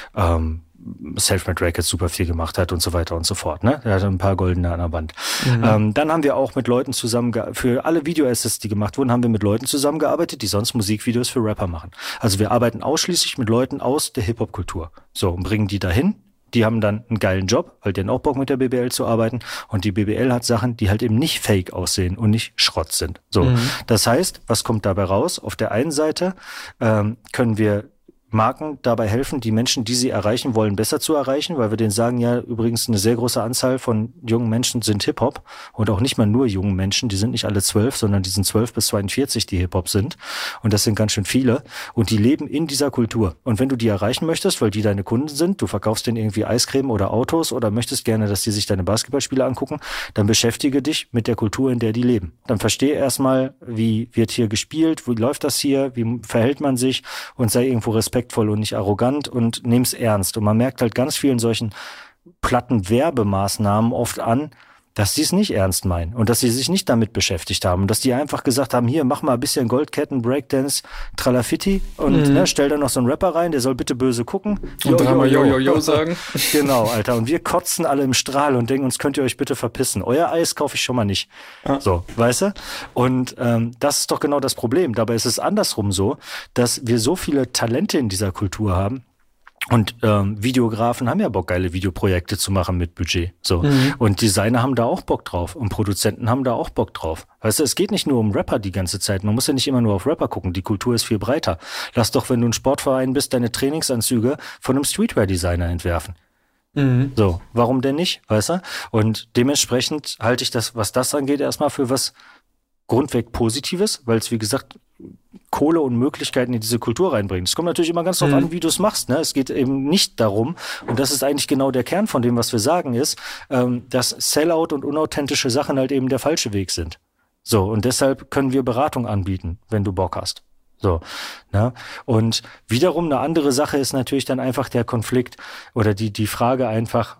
Selfmade Records super viel gemacht hat und so weiter und so fort. Ne? Er hatte ein paar goldene an der Wand. Dann haben wir auch mit Leuten für alle Video-Assets, die gemacht wurden, haben wir mit Leuten zusammengearbeitet, die sonst Musikvideos für Rapper machen. Also wir arbeiten ausschließlich mit Leuten aus der Hip-Hop-Kultur. So, und bringen die dahin. Die haben dann einen geilen Job, weil die haben auch Bock mit der BBL zu arbeiten. Und die BBL hat Sachen, die halt eben nicht fake aussehen und nicht Schrott sind. So, das heißt, was kommt dabei raus? Auf der einen Seite können wir Marken dabei helfen, die Menschen, die sie erreichen wollen, besser zu erreichen, weil wir denen sagen, ja, übrigens eine sehr große Anzahl von jungen Menschen sind Hip-Hop und auch nicht mal nur jungen Menschen, die sind nicht alle 12, sondern die sind 12 bis 42, die Hip-Hop sind und das sind ganz schön viele und die leben in dieser Kultur und wenn du die erreichen möchtest, weil die deine Kunden sind, du verkaufst denen irgendwie Eiscreme oder Autos oder möchtest gerne, dass die sich deine Basketballspiele angucken, dann beschäftige dich mit der Kultur, in der die leben. Dann verstehe erstmal, wie wird hier gespielt, wie läuft das hier, wie verhält man sich und sei irgendwo respektvoll und nicht arrogant und nehm's ernst. Und man merkt halt ganz vielen solchen platten Werbemaßnahmen oft an, dass die es nicht ernst meinen und dass sie sich nicht damit beschäftigt haben. Und dass die einfach gesagt haben, hier, mach mal ein bisschen Goldketten, Breakdance, Tralafitti und stell da noch so einen Rapper rein, der soll bitte böse gucken. Und dreimal Jo sagen. Genau, Alter. Und wir kotzen alle im Strahl und denken uns, könnt ihr euch bitte verpissen. Euer Eis kaufe ich schon mal nicht. Ja. So, weißt du? Und das ist doch genau das Problem. Dabei ist es andersrum so, dass wir so viele Talente in dieser Kultur haben, und Videografen haben ja Bock, geile Videoprojekte zu machen mit Budget. So. Und Designer haben da auch Bock drauf. Und Produzenten haben da auch Bock drauf. Weißt du, es geht nicht nur um Rapper die ganze Zeit. Man muss ja nicht immer nur auf Rapper gucken. Die Kultur ist viel breiter. Lass doch, wenn du ein Sportverein bist, deine Trainingsanzüge von einem Streetwear-Designer entwerfen. So, warum denn nicht? Weißt du? Und dementsprechend halte ich das, was das angeht, erstmal für was grundweg Positives, weil es, wie gesagt, Kohle und Möglichkeiten in diese Kultur reinbringt. Es kommt natürlich immer ganz drauf an, wie du es machst. Ne? Es geht eben nicht darum, und das ist eigentlich genau der Kern von dem, was wir sagen, ist, dass Sellout und unauthentische Sachen halt eben der falsche Weg sind. So, und deshalb können wir Beratung anbieten, wenn du Bock hast. So, ne? Und wiederum eine andere Sache ist natürlich dann einfach der Konflikt oder die Frage einfach,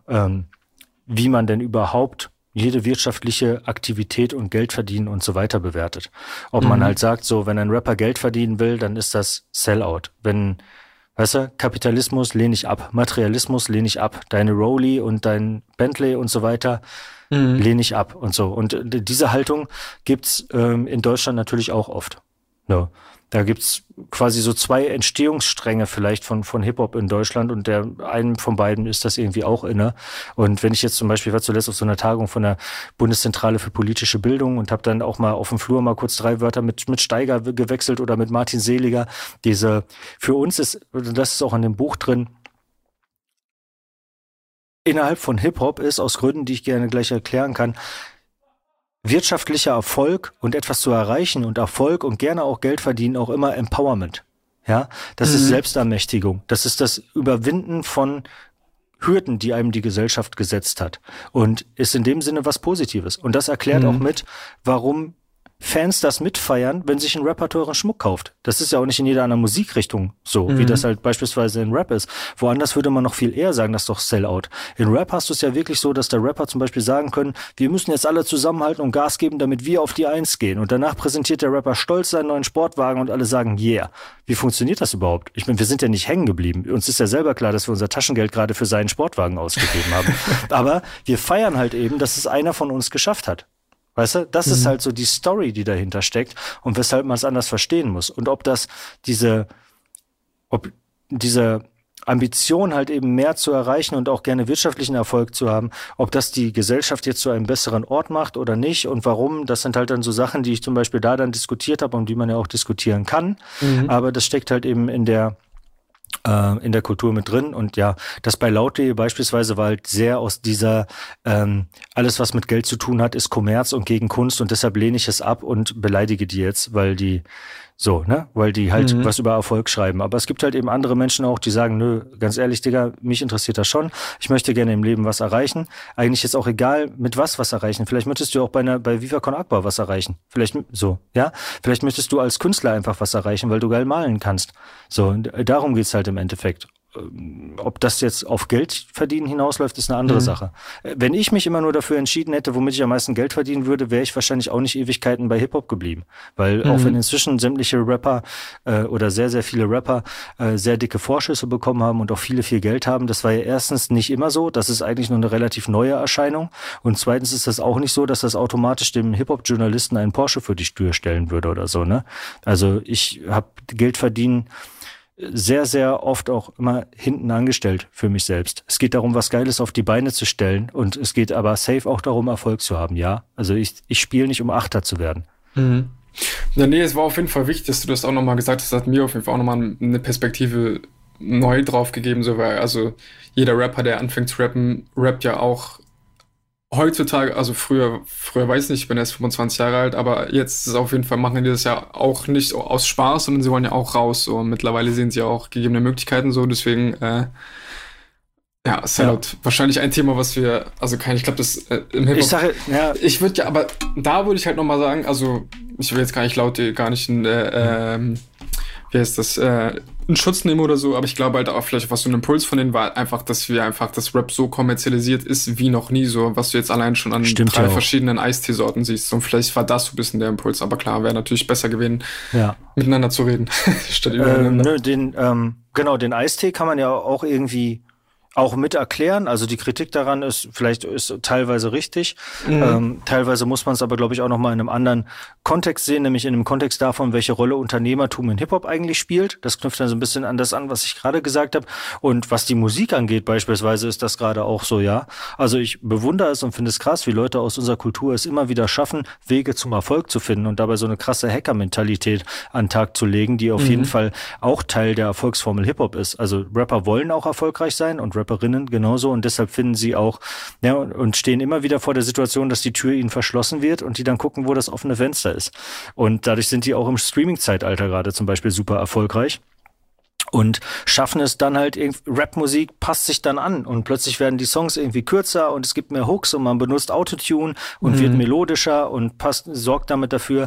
wie man denn überhaupt jede wirtschaftliche Aktivität und Geld verdienen und so weiter bewertet. Ob man halt sagt, so, wenn ein Rapper Geld verdienen will, dann ist das Sellout. Wenn, weißt du, Kapitalismus lehne ich ab, Materialismus lehne ich ab, deine Rollie und dein Bentley und so weiter lehne ich ab und so. Und diese Haltung gibt's in Deutschland natürlich auch oft. No. Da gibt's quasi so zwei Entstehungsstränge vielleicht von Hip-Hop in Deutschland und einem von beiden ist das irgendwie auch inne. Und wenn ich jetzt zum Beispiel, war zuletzt auf so einer Tagung von der Bundeszentrale für politische Bildung und habe dann auch mal auf dem Flur mal kurz 3 Wörter mit Steiger gewechselt oder mit Martin Seliger. Für uns ist, das ist auch in dem Buch drin, innerhalb von Hip-Hop ist, aus Gründen, die ich gerne gleich erklären kann, wirtschaftlicher Erfolg und etwas zu erreichen und Erfolg und gerne auch Geld verdienen auch immer Empowerment. Ja, das ist Selbstermächtigung. Das ist das Überwinden von Hürden, die einem die Gesellschaft gesetzt hat. Und ist in dem Sinne was Positives. Und das erklärt auch mit, warum Fans das mitfeiern, wenn sich ein Rapper teuren Schmuck kauft. Das ist ja auch nicht in jeder anderen Musikrichtung so, wie das halt beispielsweise in Rap ist. Woanders würde man noch viel eher sagen, das ist doch Sellout. In Rap hast du es ja wirklich so, dass der Rapper zum Beispiel sagen können, wir müssen jetzt alle zusammenhalten und Gas geben, damit wir auf die Eins gehen. Und danach präsentiert der Rapper stolz seinen neuen Sportwagen und alle sagen, yeah. Wie funktioniert das überhaupt? Ich meine, wir sind ja nicht hängen geblieben. Uns ist ja selber klar, dass wir unser Taschengeld gerade für seinen Sportwagen ausgegeben haben. Aber wir feiern halt eben, dass es einer von uns geschafft hat. Weißt du, das ist halt so die Story, die dahinter steckt und weshalb man es anders verstehen muss. Und ob diese Ambition halt eben mehr zu erreichen und auch gerne wirtschaftlichen Erfolg zu haben, ob das die Gesellschaft jetzt zu einem besseren Ort macht oder nicht und warum, das sind halt dann so Sachen, die ich zum Beispiel da dann diskutiert habe und die man ja auch diskutieren kann. Aber das steckt halt eben in der Kultur mit drin und ja, das bei Laut.de beispielsweise war halt sehr aus dieser alles, was mit Geld zu tun hat, ist Kommerz und gegen Kunst und deshalb lehne ich es ab und beleidige die jetzt, weil die halt was über Erfolg schreiben. Aber es gibt halt eben andere Menschen auch, die sagen, nö, ganz ehrlich, Digga, mich interessiert das schon. Ich möchte gerne im Leben was erreichen. Eigentlich ist auch egal, mit was erreichen. Vielleicht möchtest du auch bei Viva Con Agua was erreichen. Vielleicht so, ja. Vielleicht möchtest du als Künstler einfach was erreichen, weil du geil malen kannst. So, und darum geht's halt im Endeffekt. Ob das jetzt auf Geld verdienen hinausläuft, ist eine andere Sache. Wenn ich mich immer nur dafür entschieden hätte, womit ich am meisten Geld verdienen würde, wäre ich wahrscheinlich auch nicht Ewigkeiten bei Hip-Hop geblieben. Weil auch wenn inzwischen sämtliche Rapper oder sehr, sehr viele Rapper sehr dicke Vorschüsse bekommen haben und auch viele viel Geld haben, das war ja erstens nicht immer so. Das ist eigentlich nur eine relativ neue Erscheinung. Und zweitens ist das auch nicht so, dass das automatisch dem Hip-Hop-Journalisten einen Porsche für die Tür stellen würde oder so, ne? Also ich habe Geld verdienen sehr, sehr oft auch immer hinten angestellt für mich selbst. Es geht darum, was Geiles auf die Beine zu stellen und es geht aber safe auch darum, Erfolg zu haben, ja. Also ich spiele nicht, um Achter zu werden. Ja, nee, es war auf jeden Fall wichtig, dass du das auch nochmal gesagt hast. Das hat mir auf jeden Fall auch nochmal eine Perspektive neu drauf gegeben, so, weil also jeder Rapper, der anfängt zu rappen, rappt ja auch heutzutage, also früher weiß ich nicht, ich bin erst 25 Jahre alt, aber jetzt ist auf jeden Fall, machen die das ja auch nicht aus Spaß, sondern sie wollen ja auch raus, so. Und mittlerweile sehen sie ja auch gegebene Möglichkeiten, so, deswegen, ja, Sellout, wahrscheinlich ein Thema, was wir, also ich glaube, das im Hip-Hop, ich würde ja, aber da würde ich halt nochmal sagen, also, ich will jetzt gar nicht wie heißt das, in Schutz nehmen oder so, aber ich glaube halt auch vielleicht, was so ein Impuls von denen war, einfach, dass das Rap so kommerzialisiert ist wie noch nie, so, was du jetzt allein schon an 3 verschiedenen Eisteesorten siehst. Und vielleicht war das so ein bisschen der Impuls, aber klar, wäre natürlich besser gewesen, miteinander zu reden, statt übereinander. Den Eistee kann man ja auch irgendwie auch mit erklären. Also die Kritik daran ist teilweise richtig. Teilweise muss man es aber, glaube ich, auch noch mal in einem anderen Kontext sehen, nämlich in einem Kontext davon, welche Rolle Unternehmertum in Hip-Hop eigentlich spielt. Das knüpft dann so ein bisschen an das an, was ich gerade gesagt habe. Und was die Musik angeht beispielsweise, ist das gerade auch so, ja. Also ich bewundere es und finde es krass, wie Leute aus unserer Kultur es immer wieder schaffen, Wege zum Erfolg zu finden und dabei so eine krasse Hacker-Mentalität an den Tag zu legen, die auf jeden Fall auch Teil der Erfolgsformel Hip-Hop ist. Also Rapper wollen auch erfolgreich sein und Rapperinnen genauso und deshalb finden sie auch, ja, und stehen immer wieder vor der Situation, dass die Tür ihnen verschlossen wird und die dann gucken, wo das offene Fenster ist. Und dadurch sind die auch im Streaming-Zeitalter gerade zum Beispiel super erfolgreich. Und schaffen es dann halt, Rapmusik passt sich dann an und plötzlich werden die Songs irgendwie kürzer und es gibt mehr Hooks und man benutzt Autotune und wird melodischer und sorgt damit dafür,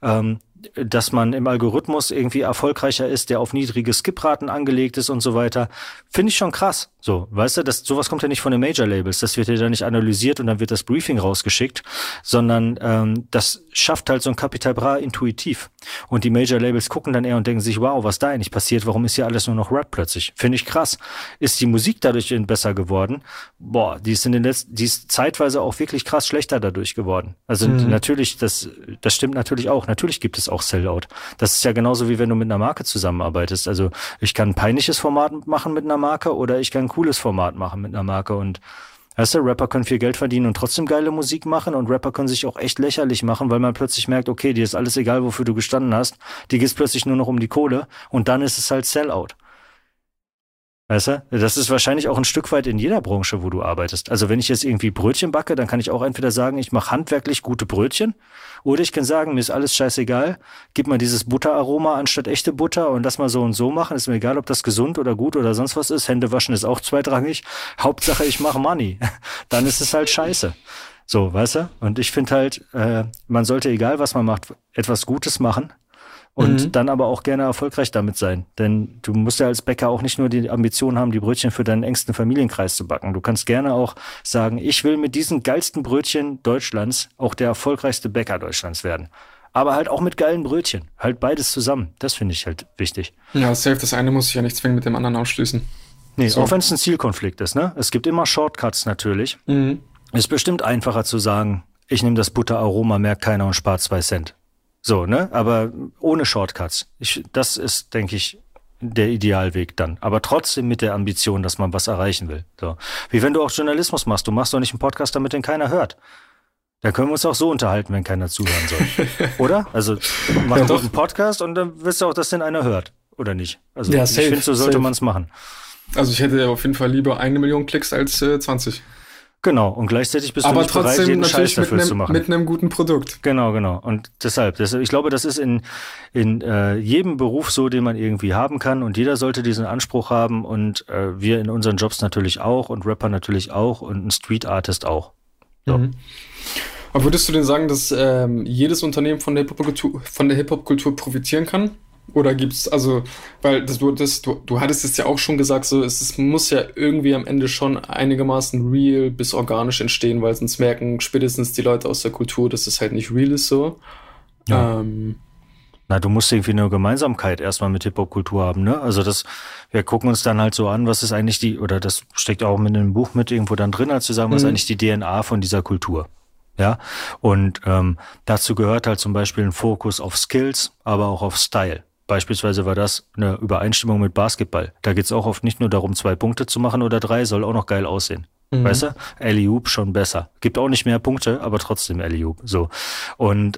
dass man im Algorithmus irgendwie erfolgreicher ist, der auf niedrige Skipraten angelegt ist und so weiter. Finde ich schon krass. So, weißt du, sowas kommt ja nicht von den Major-Labels. Das wird ja dann nicht analysiert und dann wird das Briefing rausgeschickt, sondern das schafft halt so ein Capital Bra intuitiv. Und die Major-Labels gucken dann eher und denken sich, wow, was da eigentlich passiert? Warum ist hier alles nur noch Rap plötzlich? Finde ich krass. Ist die Musik dadurch besser geworden? Boah, die ist zeitweise auch wirklich krass schlechter dadurch geworden. Also natürlich, das stimmt natürlich auch. Natürlich gibt es auch Sellout. Das ist ja genauso wie wenn du mit einer Marke zusammenarbeitest. Also ich kann ein peinliches Format machen mit einer Marke oder ich kann ein cooles Format machen mit einer Marke und weißt du, Rapper können viel Geld verdienen und trotzdem geile Musik machen und Rapper können sich auch echt lächerlich machen, weil man plötzlich merkt, okay, dir ist alles egal, wofür du gestanden hast, dir geht's plötzlich nur noch um die Kohle und dann ist es halt Sellout. Weißt du? Das ist wahrscheinlich auch ein Stück weit in jeder Branche, wo du arbeitest. Also wenn ich jetzt irgendwie Brötchen backe, dann kann ich auch entweder sagen, ich mache handwerklich gute Brötchen, oder ich kann sagen, mir ist alles scheißegal, gib mal dieses Butteraroma anstatt echte Butter und das mal so und so machen. Ist mir egal, ob das gesund oder gut oder sonst was ist. Hände waschen ist auch zweitrangig. Hauptsache, ich mache Money. Dann ist es halt scheiße. So, weißt du? Und ich finde halt, man sollte, egal was man macht, etwas Gutes machen. Und dann aber auch gerne erfolgreich damit sein. Denn du musst ja als Bäcker auch nicht nur die Ambition haben, die Brötchen für deinen engsten Familienkreis zu backen. Du kannst gerne auch sagen, ich will mit diesen geilsten Brötchen Deutschlands auch der erfolgreichste Bäcker Deutschlands werden. Aber halt auch mit geilen Brötchen. Halt beides zusammen. Das finde ich halt wichtig. Ja, safe. Das eine muss sich ja nicht zwingend mit dem anderen ausschließen. Nee, so. Auch wenn es ein Zielkonflikt ist, ne? Es gibt immer Shortcuts natürlich. Ist bestimmt einfacher zu sagen, ich nehme das Butteraroma, merkt keiner und spart 2 Cent. So, ne? Aber ohne Shortcuts. Das ist, denke ich, der Idealweg dann. Aber trotzdem mit der Ambition, dass man was erreichen will. So. Wie wenn du auch Journalismus machst. Du machst doch nicht einen Podcast, damit den keiner hört. Da können wir uns auch so unterhalten, wenn keiner zuhören soll. Oder? Also, mach doch einen Podcast und dann willst du auch, dass den einer hört. Oder nicht? Also, ja, safe, ich finde, so sollte man es machen. Also, ich hätte auf jeden Fall lieber 1 Million Klicks als 20. Genau, und gleichzeitig bist du nicht bereit, jeden Scheiß dafür zu machen. Mit einem guten Produkt. Genau. Und deshalb, ich glaube, das ist in jedem Beruf so, den man irgendwie haben kann, und jeder sollte diesen Anspruch haben, und wir in unseren Jobs natürlich auch und Rapper natürlich auch und ein Street Artist auch. So. Aber würdest du denn sagen, dass jedes Unternehmen von der Hip-Hop-Kultur profitieren kann? Oder gibt's, also, weil du hattest es ja auch schon gesagt, so, es muss ja irgendwie am Ende schon einigermaßen real bis organisch entstehen, weil sonst merken spätestens die Leute aus der Kultur, dass es halt nicht real ist, so. Ja. Na, du musst irgendwie eine Gemeinsamkeit erstmal mit Hip-Hop-Kultur haben, ne? Also wir gucken uns dann halt so an, was ist eigentlich oder das steckt auch mit einem Buch mit irgendwo dann drin, als zu sagen, was ist eigentlich die DNA von dieser Kultur. Ja, und dazu gehört halt zum Beispiel ein Fokus auf Skills, aber auch auf Style. Beispielsweise war das eine Übereinstimmung mit Basketball. Da geht's auch oft nicht nur darum, 2 Punkte zu machen oder 3, soll auch noch geil aussehen. Weißt du? Alley-Oop schon besser. Gibt auch nicht mehr Punkte, aber trotzdem Alley-Oop. So. Und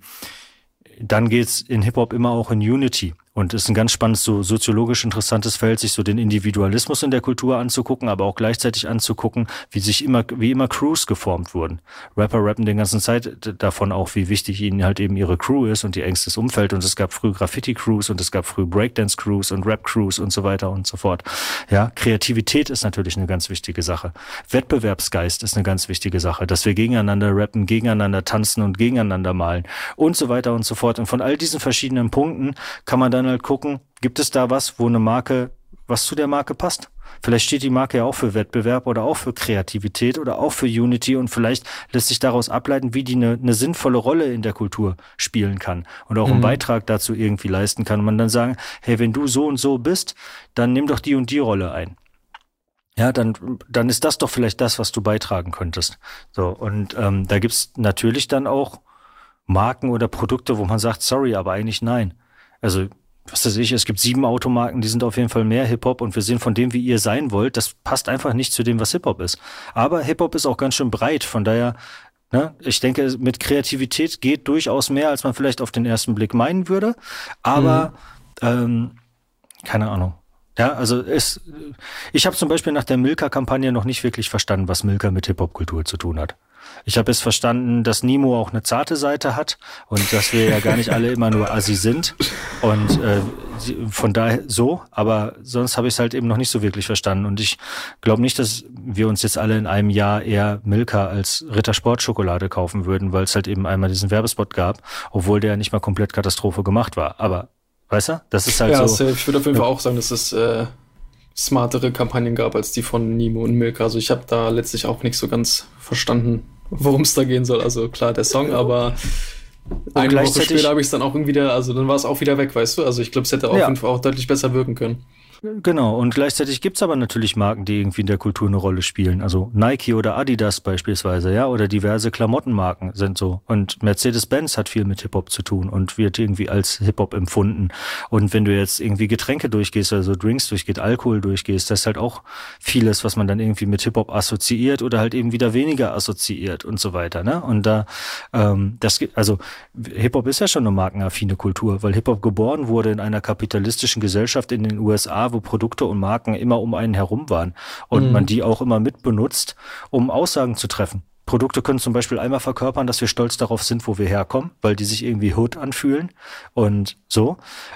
dann geht's in Hip-Hop immer auch in Unity. Und es ist ein ganz spannendes, so soziologisch interessantes Feld, sich so den Individualismus in der Kultur anzugucken, aber auch gleichzeitig anzugucken, wie immer Crews geformt wurden. Rapper rappen den ganzen Zeit davon auch, wie wichtig ihnen halt eben ihre Crew ist und ihr engstes Umfeld. Und es gab früh Graffiti-Crews und es gab früh Breakdance-Crews und Rap-Crews und so weiter und so fort. Ja, Kreativität ist natürlich eine ganz wichtige Sache. Wettbewerbsgeist ist eine ganz wichtige Sache, dass wir gegeneinander rappen, gegeneinander tanzen und gegeneinander malen und so weiter und so fort. Und von all diesen verschiedenen Punkten kann man dann halt gucken, gibt es da was zu der Marke passt? Vielleicht steht die Marke ja auch für Wettbewerb oder auch für Kreativität oder auch für Unity, und vielleicht lässt sich daraus ableiten, wie die eine sinnvolle Rolle in der Kultur spielen kann und auch einen Beitrag dazu irgendwie leisten kann. Und man dann sagen, hey, wenn du so und so bist, dann nimm doch die und die Rolle ein. Ja, dann ist das doch vielleicht das, was du beitragen könntest. So, und da gibt's natürlich dann auch Marken oder Produkte, wo man sagt, sorry, aber eigentlich nein. Also, was weiß ich, es gibt 7 Automarken, die sind auf jeden Fall mehr Hip-Hop, und wir sehen von dem, wie ihr sein wollt, das passt einfach nicht zu dem, was Hip-Hop ist. Aber Hip-Hop ist auch ganz schön breit, von daher, ne, ich denke, mit Kreativität geht durchaus mehr, als man vielleicht auf den ersten Blick meinen würde, aber keine Ahnung. Ja, also ich habe zum Beispiel nach der Milka-Kampagne noch nicht wirklich verstanden, was Milka mit Hip-Hop-Kultur zu tun hat. Ich habe jetzt verstanden, dass Nimo auch eine zarte Seite hat und dass wir ja gar nicht alle immer nur Assi sind, und von daher so, aber sonst habe ich es halt eben noch nicht so wirklich verstanden, und ich glaube nicht, dass wir uns jetzt alle in einem Jahr eher Milka als Rittersport-Schokolade kaufen würden, weil es halt eben einmal diesen Werbespot gab, obwohl der nicht mal komplett Katastrophe gemacht war, aber weißt du, das ist halt so. Ja, ich würde auf jeden Fall auch sagen, dass es smartere Kampagnen gab als die von Nimo und Milka. Also ich habe da letztlich auch nicht so ganz verstanden, worum es da gehen soll. Also klar, der Song, aber eine Woche später habe ich es dann auch irgendwie dann war es auch wieder weg, weißt du? Also ich glaube, es hätte auf jeden Fall auch deutlich besser wirken können. Genau, und gleichzeitig gibt's aber natürlich Marken, die irgendwie in der Kultur eine Rolle spielen. Also Nike oder Adidas beispielsweise, ja, oder diverse Klamottenmarken sind so. Und Mercedes-Benz hat viel mit Hip-Hop zu tun und wird irgendwie als Hip-Hop empfunden. Und wenn du jetzt irgendwie Getränke durchgehst, also Drinks durchgehst, Alkohol durchgehst, das ist halt auch vieles, was man dann irgendwie mit Hip-Hop assoziiert oder halt eben wieder weniger assoziiert und so weiter, ne? Und da, also Hip-Hop ist ja schon eine markenaffine Kultur, weil Hip-Hop geboren wurde in einer kapitalistischen Gesellschaft in den USA, da, wo Produkte und Marken immer um einen herum waren und man die auch immer mitbenutzt, um Aussagen zu treffen. Produkte können zum Beispiel einmal verkörpern, dass wir stolz darauf sind, wo wir herkommen, weil die sich irgendwie Hood anfühlen und so.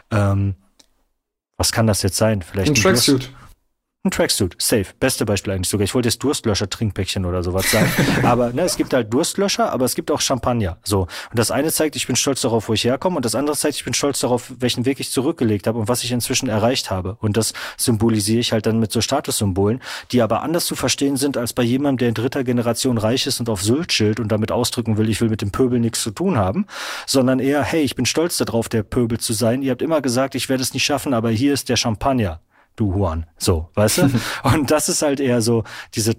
Was kann das jetzt sein? Vielleicht ein Tracksuit. Ein Tracksuit, safe. Beste Beispiel eigentlich sogar. Ich wollte jetzt Durstlöscher-Trinkpäckchen oder sowas sagen. Aber es gibt halt Durstlöscher, aber es gibt auch Champagner. So. Und das eine zeigt, ich bin stolz darauf, wo ich herkomme. Und das andere zeigt, ich bin stolz darauf, welchen Weg ich zurückgelegt habe und was ich inzwischen erreicht habe. Und das symbolisiere ich halt dann mit so Statussymbolen, die aber anders zu verstehen sind als bei jemandem, der in dritter Generation reich ist und auf Sylt chillt und damit ausdrücken will, ich will mit dem Pöbel nichts zu tun haben. Sondern eher, hey, ich bin stolz darauf, der Pöbel zu sein. Ihr habt immer gesagt, ich werde es nicht schaffen, aber hier ist der Champagner. Du Huan. So, weißt du? Und das ist halt eher so diese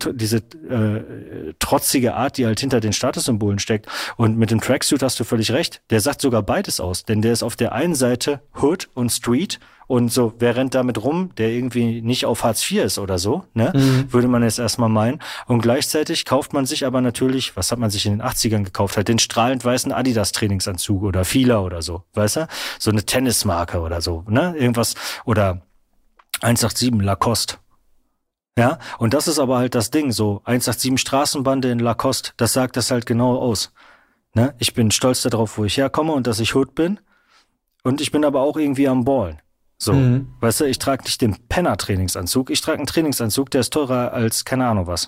trotzige Art, die halt hinter den Statussymbolen steckt. Und mit dem Tracksuit hast du völlig recht. Der sagt sogar beides aus. Denn der ist auf der einen Seite Hood und Street und so, wer rennt damit rum, der irgendwie nicht auf Hartz IV ist oder so, ne? Würde man jetzt erstmal meinen. Und gleichzeitig kauft man sich aber natürlich, was hat man sich in den 80ern gekauft? Halt den strahlend weißen Adidas-Trainingsanzug oder Fila oder so, weißt du? So eine Tennismarke oder so, ne? Irgendwas, oder 187 Lacoste. Ja, und das ist aber halt das Ding, so 187 Straßenbande in Lacoste, das sagt das halt genau aus. Ne? Ich bin stolz darauf, wo ich herkomme und dass ich Hood bin und ich bin aber auch irgendwie am Ballen. So, weißt du, ich trage nicht den Penner-Trainingsanzug, ich trage einen Trainingsanzug, der ist teurer als keine Ahnung was.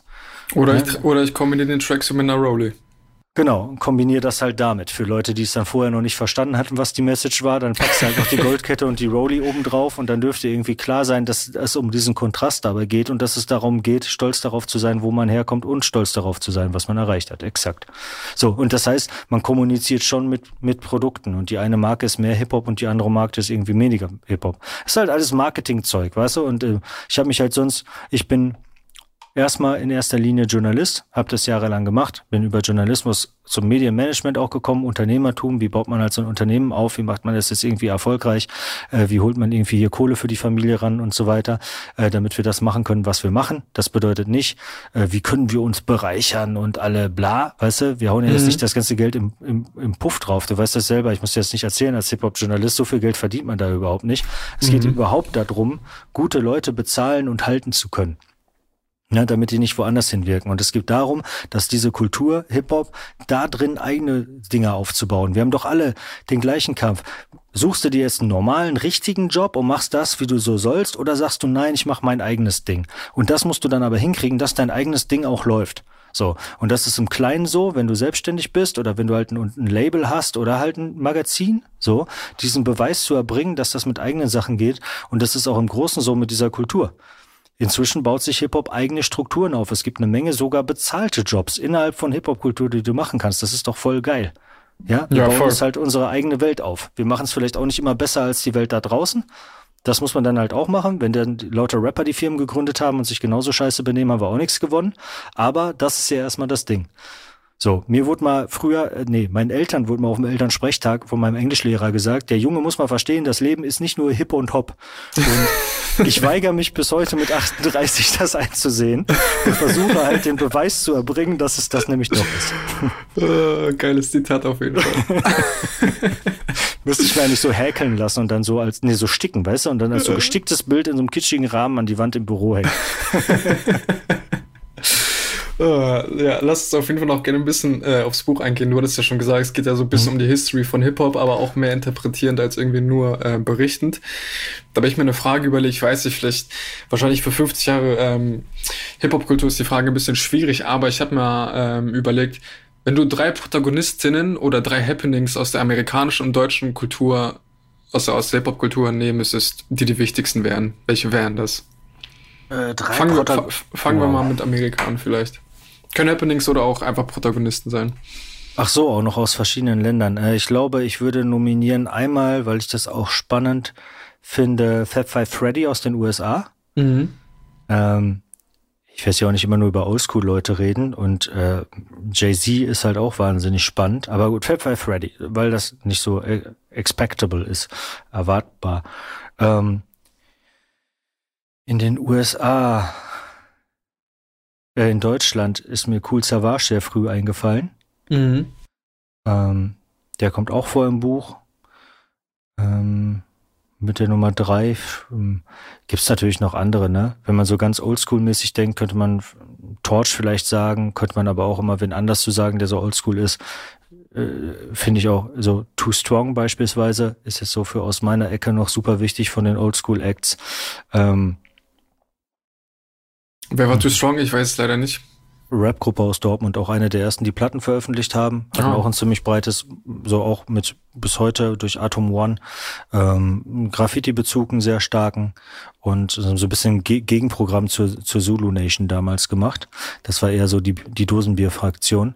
Oder ich kombiniere den Tracksuit mit einer Rollie. Genau, kombiniere das halt damit. Für Leute, die es dann vorher noch nicht verstanden hatten, was die Message war, dann packst du halt noch die Goldkette und die Rollie oben drauf und dann dürfte irgendwie klar sein, dass es um diesen Kontrast dabei geht und dass es darum geht, stolz darauf zu sein, wo man herkommt und stolz darauf zu sein, was man erreicht hat. Exakt. So, und das heißt, man kommuniziert schon mit Produkten und die eine Marke ist mehr Hip-Hop und die andere Marke ist irgendwie weniger Hip-Hop. Das ist halt alles Marketingzeug, weißt du? Und ich habe mich halt ich bin erstmal in erster Linie Journalist, habe das jahrelang gemacht, bin über Journalismus zum Medienmanagement auch gekommen, Unternehmertum, wie baut man halt so ein Unternehmen auf, wie macht man das jetzt irgendwie erfolgreich, wie holt man irgendwie hier Kohle für die Familie ran und so weiter, damit wir das machen können, was wir machen. Das bedeutet nicht, wie können wir uns bereichern und alle bla, weißt du, wir hauen ja jetzt nicht das ganze Geld im Puff drauf, du weißt das selber, ich muss dir das nicht erzählen, als Hip-Hop-Journalist, so viel Geld verdient man da überhaupt nicht. Es geht überhaupt darum, gute Leute bezahlen und halten zu können. Ja, damit die nicht woanders hinwirken. Und es geht darum, dass diese Kultur, Hip-Hop, da drin eigene Dinge aufzubauen. Wir haben doch alle den gleichen Kampf. Suchst du dir jetzt einen normalen, richtigen Job und machst das, wie du so sollst, oder sagst du, nein, ich mache mein eigenes Ding. Und das musst du dann aber hinkriegen, dass dein eigenes Ding auch läuft. So, und das ist im Kleinen so, wenn du selbstständig bist oder wenn du halt ein Label hast oder halt ein Magazin, so, diesen Beweis zu erbringen, dass das mit eigenen Sachen geht. Und das ist auch im Großen so mit dieser Kultur. Inzwischen baut sich Hip-Hop eigene Strukturen auf. Es gibt eine Menge sogar bezahlte Jobs innerhalb von Hip-Hop-Kultur, die du machen kannst. Das ist doch voll geil. Ja, wir bauen uns halt unsere eigene Welt auf. Wir machen es vielleicht auch nicht immer besser als die Welt da draußen. Das muss man dann halt auch machen. Wenn dann lauter Rapper die Firmen gegründet haben und sich genauso scheiße benehmen, haben wir auch nichts gewonnen. Aber das ist ja erstmal das Ding. So, mir wurde mal meinen Eltern wurde mal auf dem Elternsprechtag von meinem Englischlehrer gesagt, der Junge muss mal verstehen, das Leben ist nicht nur Hip und Hop. Und ich weigere mich bis heute mit 38 das einzusehen und versuche halt den Beweis zu erbringen, dass es das nämlich doch ist. Geiles Zitat auf jeden Fall. Müsste ich mir eigentlich so häkeln lassen und dann so so sticken, weißt du, und dann als so gesticktes Bild in so einem kitschigen Rahmen an die Wand im Büro hängen. Ja, lass uns auf jeden Fall noch gerne ein bisschen aufs Buch eingehen. Du hattest ja schon gesagt, es geht ja so ein bisschen um die History von Hip-Hop, aber auch mehr interpretierend als irgendwie nur berichtend. Da habe ich mir eine Frage überlegt, ich weiß nicht, wahrscheinlich für 50 Jahre Hip-Hop-Kultur ist die Frage ein bisschen schwierig, aber ich habe mir überlegt, wenn du 3 Protagonistinnen oder 3 Happenings aus der amerikanischen und deutschen Kultur, aus der Hip-Hop-Kultur nehmen müsstest, die wichtigsten wären, welche wären das? Fangen wir mal mit Amerika an vielleicht. Können Happenings oder auch einfach Protagonisten sein. Ach so, auch noch aus verschiedenen Ländern. Ich glaube, ich würde nominieren einmal, weil ich das auch spannend finde, Fab Five Freddy aus den USA. Ich weiß ja auch nicht immer nur über Oldschool-Leute reden und Jay-Z ist halt auch wahnsinnig spannend. Aber gut, Fab Five Freddy, weil das nicht so expectable ist, erwartbar. In den USA, in Deutschland ist mir Kool Savas sehr früh eingefallen. Der kommt auch vor im Buch. mit der Nummer 3 gibt's natürlich noch andere, ne? Wenn man so ganz oldschool-mäßig denkt, könnte man Torch vielleicht sagen, könnte man aber auch immer wen anders zu sagen, der so oldschool ist. Finde ich auch, so Too Strong beispielsweise ist jetzt so für aus meiner Ecke noch super wichtig von den Oldschool-Acts. Wer war Too Strong? Ich weiß es leider nicht. Rap-Gruppe aus Dortmund, auch eine der ersten, die Platten veröffentlicht haben. Hatten auch ein ziemlich breites, so auch mit bis heute durch Atom One, Graffiti-Bezug, einen sehr starken und so ein bisschen Gegenprogramm zur Zulu Nation damals gemacht. Das war eher so die Dosenbier-Fraktion.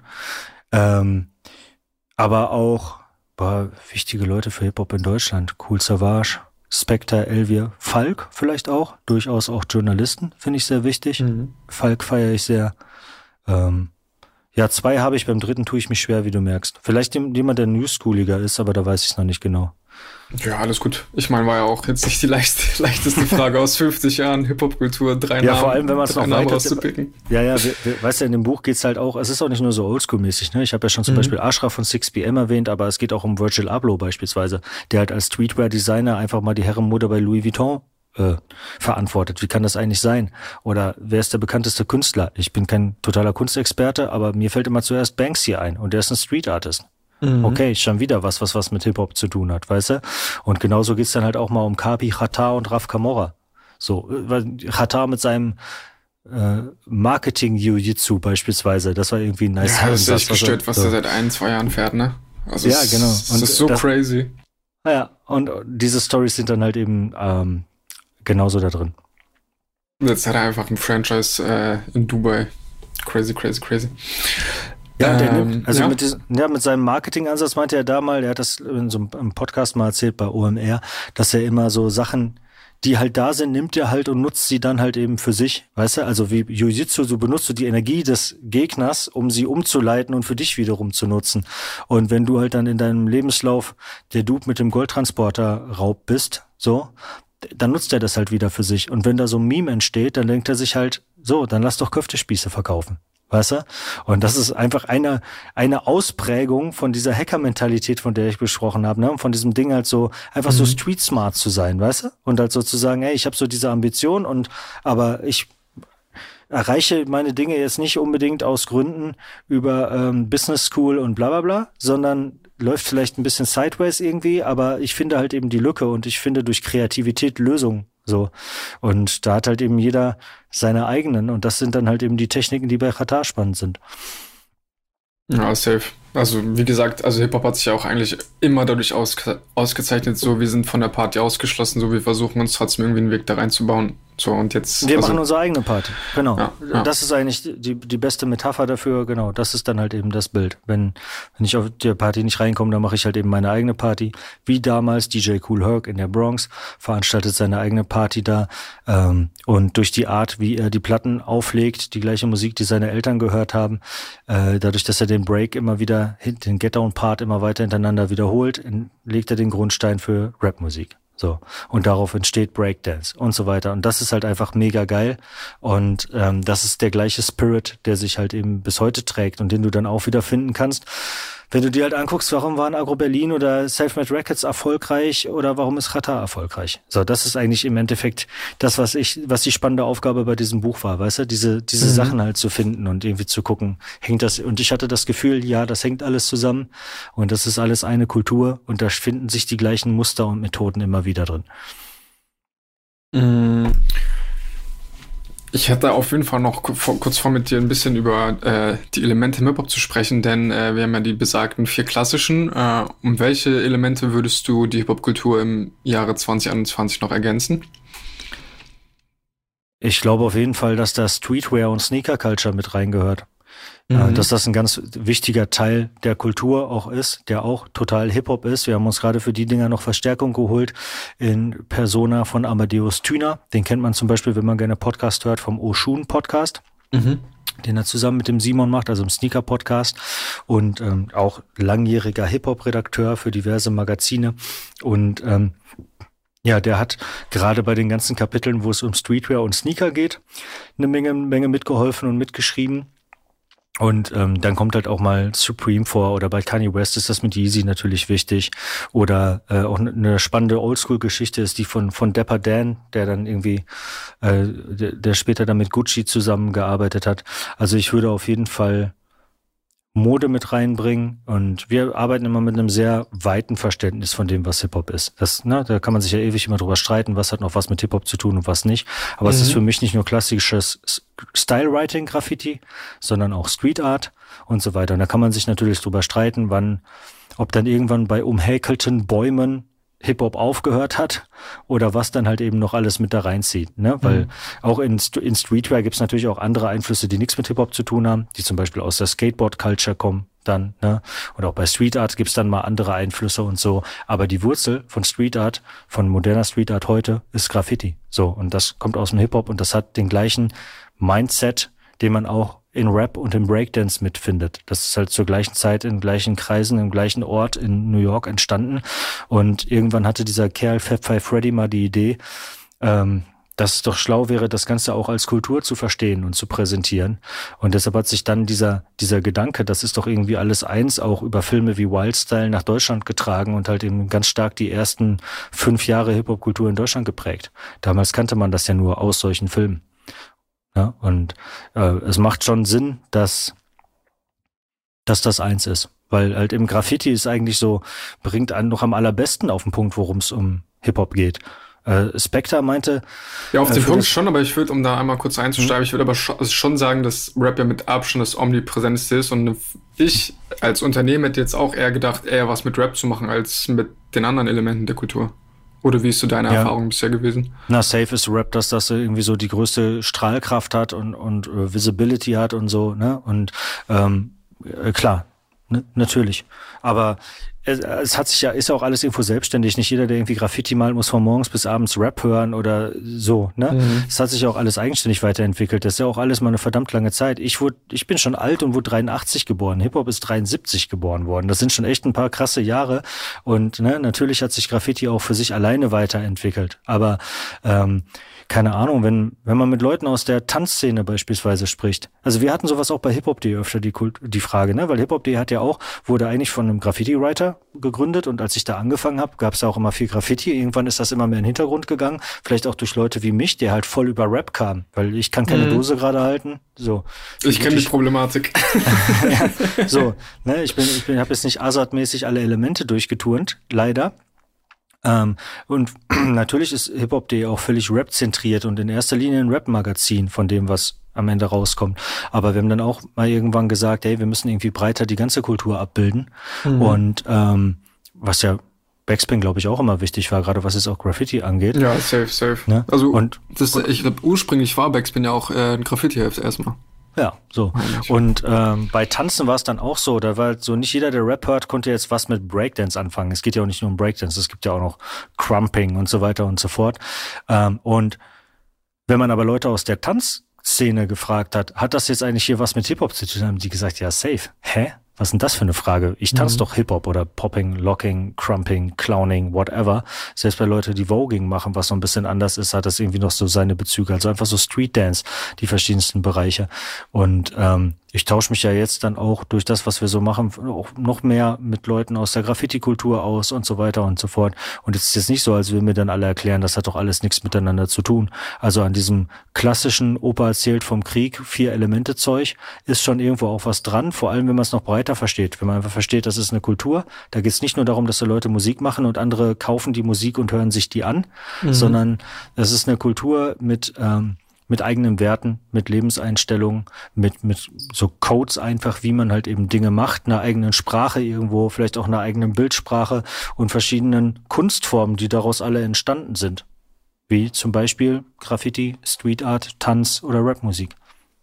Aber auch wichtige Leute für Hip-Hop in Deutschland. Kool Savas, Spectre, Elvier, Falk vielleicht auch. Durchaus auch Journalisten, finde ich sehr wichtig. Falk feiere ich sehr. 2 habe ich, beim 3. tue ich mich schwer, wie du merkst. Vielleicht jemand, der newschooliger ist, aber da weiß ich es noch nicht genau. Ja, alles gut. Ich meine, war ja auch jetzt nicht die leichteste Frage aus 50 Jahren Hip-Hop-Kultur, 3 Namen. Ja, vor allem, wenn man es noch weiter rauszupicken. Ja, weißt du, in dem Buch geht's halt auch, es ist auch nicht nur so oldschool-mäßig, ne? Ich habe ja schon zum Beispiel Ashraf von 6PM erwähnt, aber es geht auch um Virgil Abloh beispielsweise, der halt als Streetwear-Designer einfach mal die Herrenmode bei Louis Vuitton verantwortet. Wie kann das eigentlich sein? Oder wer ist der bekannteste Künstler? Ich bin kein totaler Kunstexperte, aber mir fällt immer zuerst Banksy ein und der ist ein Street Artist. Okay, schon wieder was mit Hip-Hop zu tun hat, weißt du? Und genauso geht's dann halt auch mal um Kapi, Xatar und Raf Camorra. So, Xatar mit seinem Marketing-Jiu-Jitsu beispielsweise, das war irgendwie ein nice. Ja, das ist echt gestört, was der seit 1-2 Jahren fährt, ne? Also ja, genau. Das ist so crazy. Ja, und diese Storys sind dann halt eben genauso da drin. Jetzt hat er einfach ein Franchise in Dubai. Crazy. Ja, mit seinem Marketingansatz meinte er er hat das in so einem Podcast mal erzählt bei OMR, dass er immer so Sachen, die halt da sind, nimmt er halt und nutzt sie dann halt eben für sich, weißt du? Also wie Jiu-Jitsu, so benutzt du die Energie des Gegners, um sie umzuleiten und für dich wiederum zu nutzen. Und wenn du halt dann in deinem Lebenslauf der Dude mit dem Goldtransporter-Raub bist, so, dann nutzt er das halt wieder für sich. Und wenn da so ein Meme entsteht, dann denkt er sich halt, so, dann lass doch Köftespieße verkaufen. Weißt du? Und das ist einfach eine Ausprägung von dieser Hacker-Mentalität, von der ich besprochen habe, ne? Und von diesem Ding halt so, einfach so street-smart zu sein, weißt du? Und halt so zu sagen, ey, ich habe so diese Ambition aber ich erreiche meine Dinge jetzt nicht unbedingt aus Gründen über Business School und bla bla bla, sondern läuft vielleicht ein bisschen sideways irgendwie, aber ich finde halt eben die Lücke und ich finde durch Kreativität Lösungen. So. Und da hat halt eben jeder seine eigenen und das sind dann halt eben die Techniken, die bei Xatar spannend sind. Ja, safe. Also wie gesagt, Hip-Hop hat sich ja auch eigentlich immer dadurch ausgezeichnet, so wir sind von der Party ausgeschlossen, so wir versuchen uns trotzdem irgendwie einen Weg da reinzubauen. So, und jetzt, wir machen unsere eigene Party, genau. Ja. Das ist eigentlich die beste Metapher dafür, genau. Das ist dann halt eben das Bild. Wenn ich auf die Party nicht reinkomme, dann mache ich halt eben meine eigene Party. Wie damals DJ Kool Herc in der Bronx veranstaltet seine eigene Party da. Und durch die Art, wie er die Platten auflegt, die gleiche Musik, die seine Eltern gehört haben, dadurch, dass er den Break immer wieder, den Get-Down-Part immer weiter hintereinander wiederholt, legt er den Grundstein für Rapmusik. So. Und darauf entsteht Breakdance und so weiter. Und das ist halt einfach mega geil. Und das ist der gleiche Spirit, der sich halt eben bis heute trägt und den du dann auch wieder finden kannst. Wenn du dir halt anguckst, warum waren Agro Berlin oder Selfmade Records erfolgreich oder warum ist Xatar erfolgreich? So, das ist eigentlich im Endeffekt das, was die spannende Aufgabe bei diesem Buch war, weißt du? Diese Sachen halt zu finden und irgendwie zu gucken, hängt das, und ich hatte das Gefühl, ja, das hängt alles zusammen und das ist alles eine Kultur und da finden sich die gleichen Muster und Methoden immer wieder drin. Ich hätte auf jeden Fall noch kurz vor, mit dir ein bisschen über die Elemente im Hip-Hop zu sprechen, denn wir haben ja die besagten 4 klassischen. Um welche Elemente würdest du die Hip-Hop-Kultur im Jahre 2021 noch ergänzen? Ich glaube auf jeden Fall, dass da Streetwear und Sneaker-Culture mit reingehört. Dass das ein ganz wichtiger Teil der Kultur auch ist, der auch total Hip-Hop ist. Wir haben uns gerade für die Dinger noch Verstärkung geholt in Persona von Amadeus Thüner. Den kennt man zum Beispiel, wenn man gerne Podcast hört, vom Oshun Podcast, den er zusammen mit dem Simon macht, also im Sneaker-Podcast und auch langjähriger Hip-Hop-Redakteur für diverse Magazine. Und ja, der hat gerade bei den ganzen Kapiteln, wo es um Streetwear und Sneaker geht, eine Menge mitgeholfen und mitgeschrieben. Und dann kommt halt auch mal Supreme vor oder bei Kanye West ist das mit Yeezy natürlich wichtig. Oder auch eine spannende Oldschool-Geschichte ist die von Dapper Dan, der dann irgendwie, der später dann mit Gucci zusammengearbeitet hat. Also ich würde auf jeden Fall Mode mit reinbringen und wir arbeiten immer mit einem sehr weiten Verständnis von dem, was Hip-Hop ist. Da kann man sich ja ewig immer drüber streiten, was hat noch was mit Hip-Hop zu tun und was nicht. Aber es ist für mich nicht nur klassisches Style-Writing-Graffiti, sondern auch Street Art und so weiter. Und da kann man sich natürlich drüber streiten, ob dann irgendwann bei umhäkelten Bäumen Hip-Hop aufgehört hat oder was dann halt eben noch alles mit da reinzieht, ne? Weil auch in Streetwear gibt's natürlich auch andere Einflüsse, die nichts mit Hip-Hop zu tun haben, die zum Beispiel aus der Skateboard-Culture kommen dann, ne? Und auch bei Street Art gibt's dann mal andere Einflüsse und so. Aber die Wurzel von Street Art, von moderner Street Art heute, ist Graffiti. So, und das kommt aus dem Hip-Hop und das hat den gleichen Mindset, den man auch in Rap und im Breakdance mitfindet. Das ist halt zur gleichen Zeit in gleichen Kreisen, im gleichen Ort in New York entstanden. Und irgendwann hatte dieser Kerl Fab Five Freddy mal die Idee, dass es doch schlau wäre, das Ganze auch als Kultur zu verstehen und zu präsentieren. Und deshalb hat sich dann dieser Gedanke, das ist doch irgendwie alles eins, auch über Filme wie Wildstyle nach Deutschland getragen und halt eben ganz stark die ersten 5 Jahre Hip-Hop-Kultur in Deutschland geprägt. Damals kannte man das ja nur aus solchen Filmen. Ja, und es macht schon Sinn, dass das eins ist. Weil halt im Graffiti ist eigentlich so, bringt einen noch am allerbesten auf den Punkt, worum es um Hip-Hop geht. Spectre meinte... Ja, auf den Punkt schon, aber ich würde, um da einmal kurz einzusteigen, ich würde aber schon sagen, dass Rap ja mit Abstand das omnipräsenteste ist und ich als Unternehmen hätte jetzt auch eher gedacht, eher was mit Rap zu machen, als mit den anderen Elementen der Kultur. Oder wie ist so deine Erfahrung bisher gewesen? Na, safe ist Rap, dass das irgendwie so die größte Strahlkraft hat und Visibility hat und so, ne? Und klar, ne? Natürlich. Aber es hat sich ist ja auch alles irgendwo selbstständig. Nicht jeder, der irgendwie Graffiti malt, muss von morgens bis abends Rap hören oder so, ne? Es hat sich auch alles eigenständig weiterentwickelt. Das ist ja auch alles mal eine verdammt lange Zeit. Ich bin schon alt und wurde 83 geboren. Hip-Hop ist 73 geboren worden. Das sind schon echt ein paar krasse Jahre. Und ne, natürlich hat sich Graffiti auch für sich alleine weiterentwickelt. Aber keine Ahnung, wenn man mit Leuten aus der Tanzszene beispielsweise spricht. Also wir hatten sowas auch bei Hip-Hop.de öfter die Frage, ne? Weil Hip-Hop.de wurde eigentlich von einem Graffiti-Writer gegründet und als ich da angefangen habe, gab es ja auch immer viel Graffiti. Irgendwann ist das immer mehr in den Hintergrund gegangen. Vielleicht auch durch Leute wie mich, der halt voll über Rap kam, weil ich kann keine Dose gerade halten. So. Ich kenne die Problematik. Ja, so, ne? Ich habe jetzt nicht Azad-mäßig alle Elemente durchgeturnt, leider. Und natürlich ist Hip-Hop.de auch völlig Rap-zentriert und in erster Linie ein Rap-Magazin von dem, was am Ende rauskommt. Aber wir haben dann auch mal irgendwann gesagt, hey, wir müssen irgendwie breiter die ganze Kultur abbilden. Und was ja Backspin, glaube ich, auch immer wichtig war, gerade was es auch Graffiti angeht. Ja, safe. Ne? Also ich glaube, ursprünglich war Backspin ja auch ein Graffiti-Heft erstmal. Ja, so. Und bei Tanzen war es dann auch so, da war halt so, nicht jeder, der Rap hört, konnte jetzt was mit Breakdance anfangen. Es geht ja auch nicht nur um Breakdance, es gibt ja auch noch Crumping und so weiter und so fort. Und wenn man aber Leute aus der Tanzszene gefragt hat das jetzt eigentlich hier was mit Hip-Hop zu tun, haben die gesagt, ja, safe. Hä? Was ist denn das für eine Frage? Ich tanze doch Hip-Hop oder Popping, Locking, Crumping, Clowning, whatever. Selbst bei Leuten, die Voging machen, was so ein bisschen anders ist, hat das irgendwie noch so seine Bezüge. Also einfach so Street Dance, die verschiedensten Bereiche. Und ich tausche mich ja jetzt dann auch durch das, was wir so machen, auch noch mehr mit Leuten aus der Graffiti-Kultur aus und so weiter und so fort. Und es ist jetzt nicht so, als würden mir dann alle erklären, das hat doch alles nichts miteinander zu tun. Also an diesem klassischen Opa erzählt vom Krieg 4-Elemente-Zeug ist schon irgendwo auch was dran, vor allem wenn man es noch breiter versteht. Wenn man einfach versteht, das ist eine Kultur, da geht es nicht nur darum, dass da Leute Musik machen und andere kaufen die Musik und hören sich die an, sondern es ist eine Kultur mit eigenen Werten, mit Lebenseinstellungen, mit so Codes einfach, wie man halt eben Dinge macht, einer eigenen Sprache irgendwo, vielleicht auch einer eigenen Bildsprache und verschiedenen Kunstformen, die daraus alle entstanden sind. Wie zum Beispiel Graffiti, Street Art, Tanz oder Rapmusik.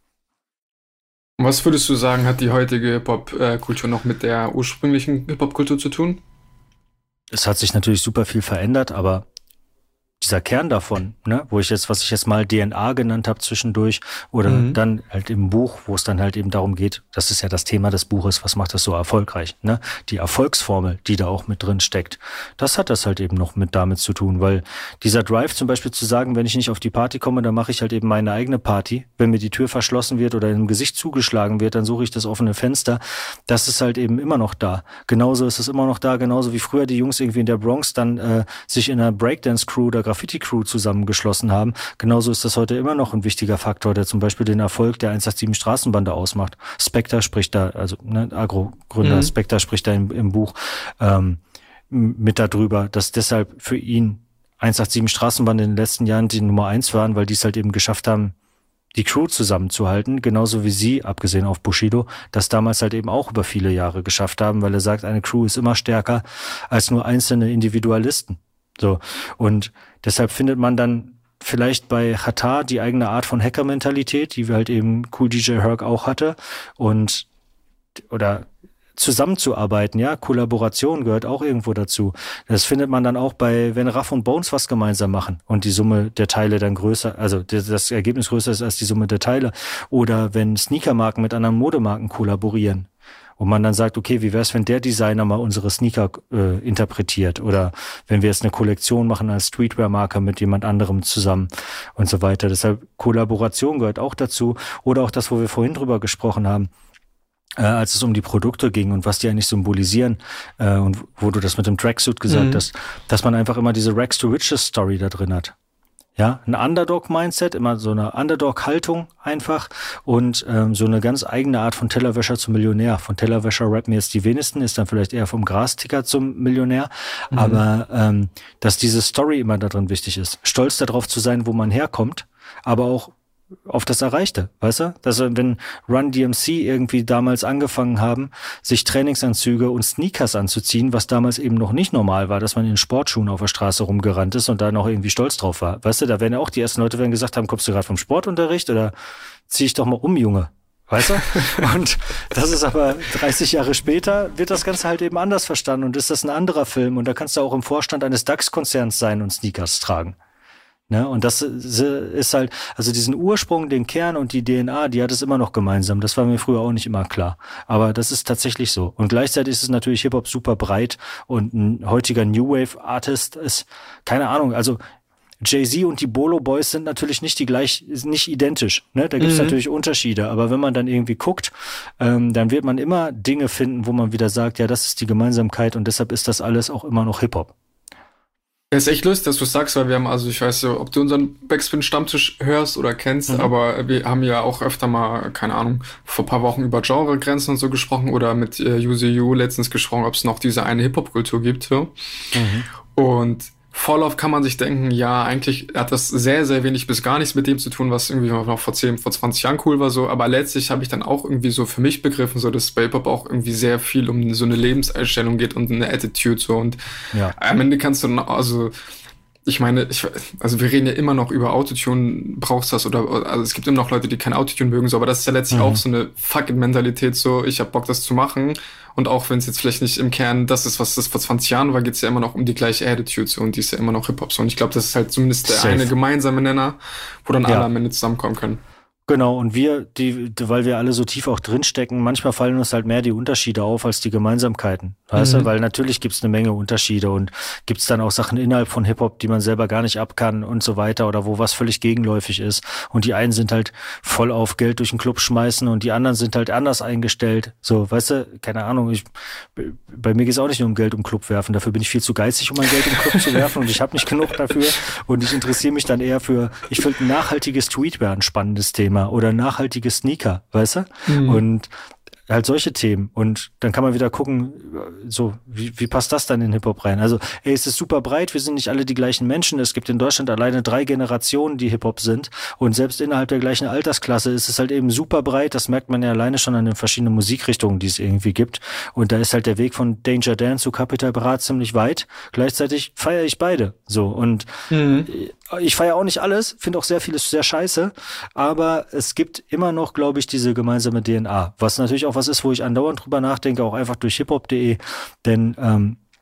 Was würdest du sagen, hat die heutige Hip-Hop-Kultur noch mit der ursprünglichen Hip-Hop-Kultur zu tun? Es hat sich natürlich super viel verändert, aber dieser Kern davon, ne, was ich jetzt mal DNA genannt habe zwischendurch, oder dann halt im Buch, wo es dann halt eben darum geht, das ist ja das Thema des Buches, was macht das so erfolgreich, ne? Die Erfolgsformel, die da auch mit drin steckt, das hat das halt eben noch mit damit zu tun, weil dieser Drive zum Beispiel zu sagen, wenn ich nicht auf die Party komme, dann mache ich halt eben meine eigene Party. Wenn mir die Tür verschlossen wird oder im Gesicht zugeschlagen wird, dann suche ich das offene Fenster. Das ist halt eben immer noch da. Genauso ist es immer noch da, genauso wie früher die Jungs irgendwie in der Bronx dann sich in einer Breakdance-Crew oder Graffiti-Crew zusammengeschlossen haben. Genauso ist das heute immer noch ein wichtiger Faktor, der zum Beispiel den Erfolg der 187 Straßenbande ausmacht. Spectre spricht da, also Agro-Gründer Spectre spricht da im Buch mit darüber, dass deshalb für ihn 187 Straßenbande in den letzten Jahren die Nummer 1 waren, weil die es halt eben geschafft haben, die Crew zusammenzuhalten, genauso wie sie, abgesehen auf Bushido, das damals halt eben auch über viele Jahre geschafft haben, weil er sagt, eine Crew ist immer stärker als nur einzelne Individualisten. So. Und deshalb findet man dann vielleicht bei Xatar die eigene Art von Hacker-Mentalität, die wir halt eben Kool DJ Herc auch hatte, oder zusammenzuarbeiten, ja, Kollaboration gehört auch irgendwo dazu. Das findet man dann auch wenn Raff und Bones was gemeinsam machen und die Summe der Teile dann größer, also das Ergebnis größer ist als die Summe der Teile. Oder wenn Sneakermarken mit anderen Modemarken kollaborieren und man dann sagt, okay, wie wär's, wenn der Designer mal unsere Sneaker interpretiert, oder wenn wir jetzt eine Kollektion machen als Streetwear-Marke mit jemand anderem zusammen und so weiter. Deshalb Kollaboration gehört auch dazu, oder auch das, wo wir vorhin drüber gesprochen haben, als es um die Produkte ging und was die eigentlich symbolisieren, und wo du das mit dem Tracksuit gesagt hast, dass man einfach immer diese Rags to Riches Story da drin hat. Ja, ein Underdog-Mindset, immer so eine Underdog-Haltung einfach, und so eine ganz eigene Art von Tellerwäscher zum Millionär. Von Tellerwäscher rappen jetzt die wenigsten, ist dann vielleicht eher vom Grasticker zum Millionär, aber dass diese Story immer da drin wichtig ist. Stolz darauf zu sein, wo man herkommt, aber auch auf das Erreichte, weißt du? Dass wenn Run DMC irgendwie damals angefangen haben, sich Trainingsanzüge und Sneakers anzuziehen, was damals eben noch nicht normal war, dass man in Sportschuhen auf der Straße rumgerannt ist und da noch irgendwie stolz drauf war. Weißt du, da werden ja auch die ersten Leute gesagt haben, kommst du gerade vom Sportunterricht oder zieh ich doch mal um, Junge? Weißt du? Und das ist aber 30 Jahre später, wird das Ganze halt eben anders verstanden und ist das ein anderer Film, und da kannst du auch im Vorstand eines DAX-Konzerns sein und Sneakers tragen. Ne, und das ist halt, also diesen Ursprung, den Kern und die DNA, die hat es immer noch gemeinsam. Das war mir früher auch nicht immer klar. Aber das ist tatsächlich so. Und gleichzeitig ist es natürlich Hip-Hop super breit, und ein heutiger New Wave Artist ist, keine Ahnung, also Jay-Z und die Bolo Boys sind natürlich nicht identisch. Ne? Da gibt's natürlich Unterschiede. Aber wenn man dann irgendwie guckt, dann wird man immer Dinge finden, wo man wieder sagt, ja, das ist die Gemeinsamkeit, und deshalb ist das alles auch immer noch Hip-Hop. Ja, ist echt lustig, dass du sagst, weil wir haben, also ich weiß ja, ob du unseren Backspin-Stammtisch hörst oder kennst, aber wir haben ja auch öfter mal, keine Ahnung, vor ein paar Wochen über Genregrenzen und so gesprochen, oder mit UZU letztens gesprochen, ob es noch diese eine Hip-Hop-Kultur gibt. So. Und voll oft kann man sich denken, ja, eigentlich hat das sehr, sehr wenig bis gar nichts mit dem zu tun, was irgendwie noch vor 20 Jahren cool war, so. Aber letztlich habe ich dann auch irgendwie so für mich begriffen, so, dass bei Hip-Hop auch irgendwie sehr viel um so eine Lebenseinstellung geht und eine Attitude, so. Und am Ende kannst du, also, ich meine, also wir reden ja immer noch über Autotune, brauchst das, also es gibt immer noch Leute, die kein Autotune mögen, so, aber das ist ja letztlich auch so eine Fuck-it-Mentalität, so, ich hab Bock, das zu machen. Und auch wenn es jetzt vielleicht nicht im Kern das ist, was das vor 20 Jahren war, geht's ja immer noch um die gleiche Attitude, so, und die ist ja immer noch Hip-Hop, so. Und ich glaube, das ist halt zumindest der eine gemeinsame Nenner, wo dann alle am Ende zusammenkommen können. Genau, und weil wir alle so tief auch drinstecken, manchmal fallen uns halt mehr die Unterschiede auf als die Gemeinsamkeiten, weißt du? Weil natürlich gibt's eine Menge Unterschiede, und gibt's dann auch Sachen innerhalb von Hip-Hop, die man selber gar nicht ab kann und so weiter, oder wo was völlig gegenläufig ist. Und die einen sind halt voll auf Geld durch den Club schmeißen, und die anderen sind halt anders eingestellt. So, weißt du, keine Ahnung, bei mir geht's auch nicht nur um Geld um Club werfen, dafür bin ich viel zu geizig, um mein Geld im Club zu werfen, und ich habe nicht genug dafür, und ich interessiere mich dann eher ich finde nachhaltiges Streetwear ein spannendes Thema. Oder nachhaltige Sneaker, weißt du? Und halt solche Themen. Und dann kann man wieder gucken, so, wie passt das dann in Hip-Hop rein? Also, es ist super breit, wir sind nicht alle die gleichen Menschen. Es gibt in Deutschland alleine 3 Generationen, die Hip-Hop sind. Und selbst innerhalb der gleichen Altersklasse ist es halt eben super breit. Das merkt man ja alleine schon an den verschiedenen Musikrichtungen, die es irgendwie gibt. Und da ist halt der Weg von Danger Dan zu Capital Bra ziemlich weit. Gleichzeitig feiere ich beide. So. Und ich feiere auch nicht alles, finde auch sehr vieles sehr scheiße. Aber es gibt immer noch, glaube ich, diese gemeinsame DNA. Was natürlich auch was ist, wo ich andauernd drüber nachdenke, auch einfach durch hiphop.de, denn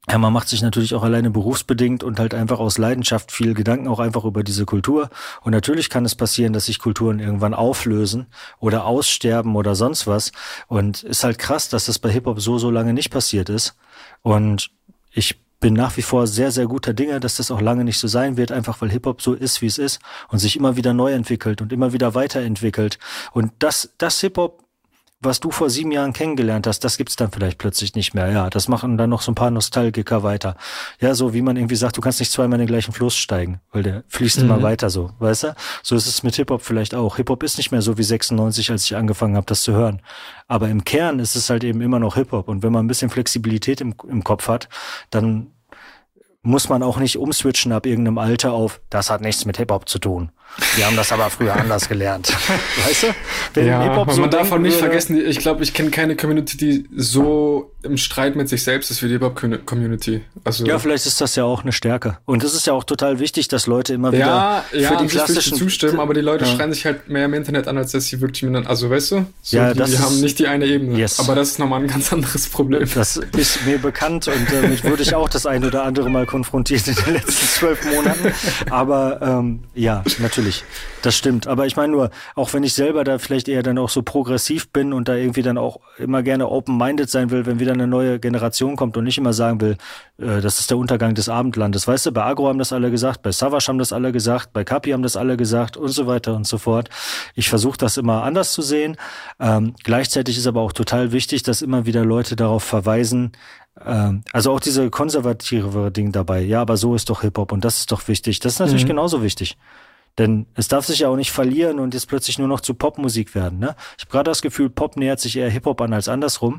Ja, man macht sich natürlich auch alleine berufsbedingt und halt einfach aus Leidenschaft viel Gedanken auch einfach über diese Kultur. Und natürlich kann es passieren, dass sich Kulturen irgendwann auflösen oder aussterben oder sonst was. Und ist halt krass, dass das bei Hip-Hop so lange nicht passiert ist. Und ich bin nach wie vor sehr, sehr guter Dinge, dass das auch lange nicht so sein wird, einfach weil Hip-Hop so ist, wie es ist und sich immer wieder neu entwickelt und immer wieder weiterentwickelt. Und das Hip-Hop, was du vor 7 Jahren kennengelernt hast, das gibt's dann vielleicht plötzlich nicht mehr. Ja, das machen dann noch so ein paar Nostalgiker weiter. Ja, so wie man irgendwie sagt, du kannst nicht zweimal in den gleichen Fluss steigen, weil der fließt immer weiter so, weißt du? So ist es mit Hip-Hop vielleicht auch. Hip-Hop ist nicht mehr so wie 96, als ich angefangen habe, das zu hören. Aber im Kern ist es halt eben immer noch Hip-Hop. Und wenn man ein bisschen Flexibilität im Kopf hat, dann muss man auch nicht umswitchen ab irgendeinem Alter auf, das hat nichts mit Hip-Hop zu tun. Wir haben das aber früher anders gelernt. Weißt du? Wenn Ja, Hip-Hop so man darf auch nicht würde, vergessen, ich glaube, ich kenne keine Community, die so im Streit mit sich selbst ist wie die Hip-Hop-Community. Also, ja, vielleicht ist das ja auch eine Stärke. Und es ist ja auch total wichtig, dass Leute immer wieder ja, für die an sich würde ich dir klassischen zustimmen, aber die Leute schreien sich halt mehr im Internet an, als dass sie wirklich miteinander, also weißt du? So, Ja, die das ist- haben nicht die eine Ebene. Yes. Aber das ist nochmal ein ganz anderes Problem. Das ist mir bekannt und damit wurde ich auch das ein oder andere Mal konfrontiert in den letzten 12 Monaten. Aber ja, natürlich, das stimmt. Aber ich meine nur, auch wenn ich selber da vielleicht eher dann auch so progressiv bin und da irgendwie dann auch immer gerne open-minded sein will, wenn wieder eine neue Generation kommt und nicht immer sagen will, das ist der Untergang des Abendlandes. Weißt du, bei Agro haben das alle gesagt, bei Savage haben das alle gesagt, bei Kapi haben das alle gesagt und so weiter und so fort. Ich versuche das immer anders zu sehen. Gleichzeitig ist aber auch total wichtig, dass immer wieder Leute darauf verweisen, also auch diese konservative Ding dabei. Ja, aber so ist doch Hip-Hop und das ist doch wichtig. Das ist natürlich genauso wichtig. Denn es darf sich ja auch nicht verlieren und jetzt plötzlich nur noch zu Popmusik werden. Ne? Ich habe gerade das Gefühl, Pop nähert sich eher Hip-Hop an als andersrum.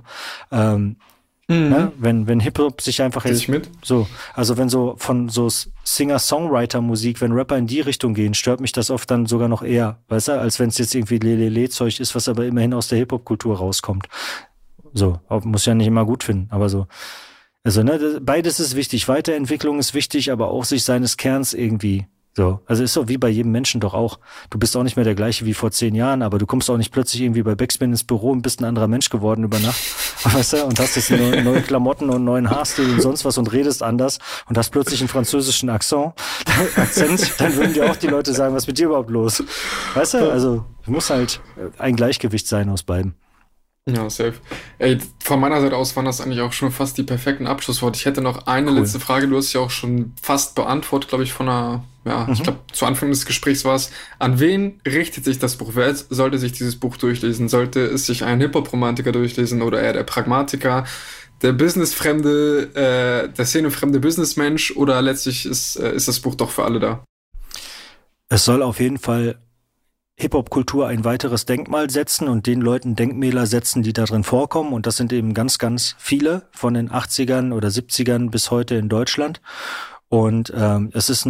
Ne? Wenn Hip-Hop sich einfach Geh jetzt ich mit? so, also wenn so von so Singer-Songwriter-Musik, wenn Rapper in die Richtung gehen, stört mich das oft dann sogar noch eher, weißt du, als wenn es jetzt irgendwie Lelele-Zeug ist, was aber immerhin aus der Hip-Hop-Kultur rauskommt. So, muss ja nicht immer gut finden, aber so. Also, ne, beides ist wichtig. Weiterentwicklung ist wichtig, aber auch sich seines Kerns irgendwie so. Also ist so wie bei jedem Menschen doch auch. Du bist auch nicht mehr der gleiche wie vor 10 Jahren, aber du kommst auch nicht plötzlich irgendwie bei Backspin ins Büro und bist ein anderer Mensch geworden über Nacht. Weißt du? Und hast jetzt neue Klamotten und einen neuen Haarstil und sonst was und redest anders und hast plötzlich einen französischen Akzent, dann würden dir auch die Leute sagen, was ist mit dir überhaupt los? Weißt du? Also, es muss halt ein Gleichgewicht sein aus beiden. Ja, safe. Ey, von meiner Seite aus waren das eigentlich auch schon fast die perfekten Abschlussworte. Ich hätte noch eine letzte Frage. Du hast ja auch schon fast beantwortet, glaube ich, von einer, ja, ich glaube, zu Anfang des Gesprächs war es. An wen richtet sich das Buch? Wer sollte sich dieses Buch durchlesen? Sollte es sich ein Hip-Hop-Romantiker durchlesen oder eher der Pragmatiker, der Businessfremde, der szenefremde Businessmensch oder letztlich ist das Buch doch für alle da? Es soll auf jeden Fall Hip-Hop-Kultur ein weiteres Denkmal setzen und den Leuten Denkmäler setzen, die da drin vorkommen. Und das sind eben ganz, ganz viele von den 80ern oder 70ern bis heute in Deutschland. Und es ist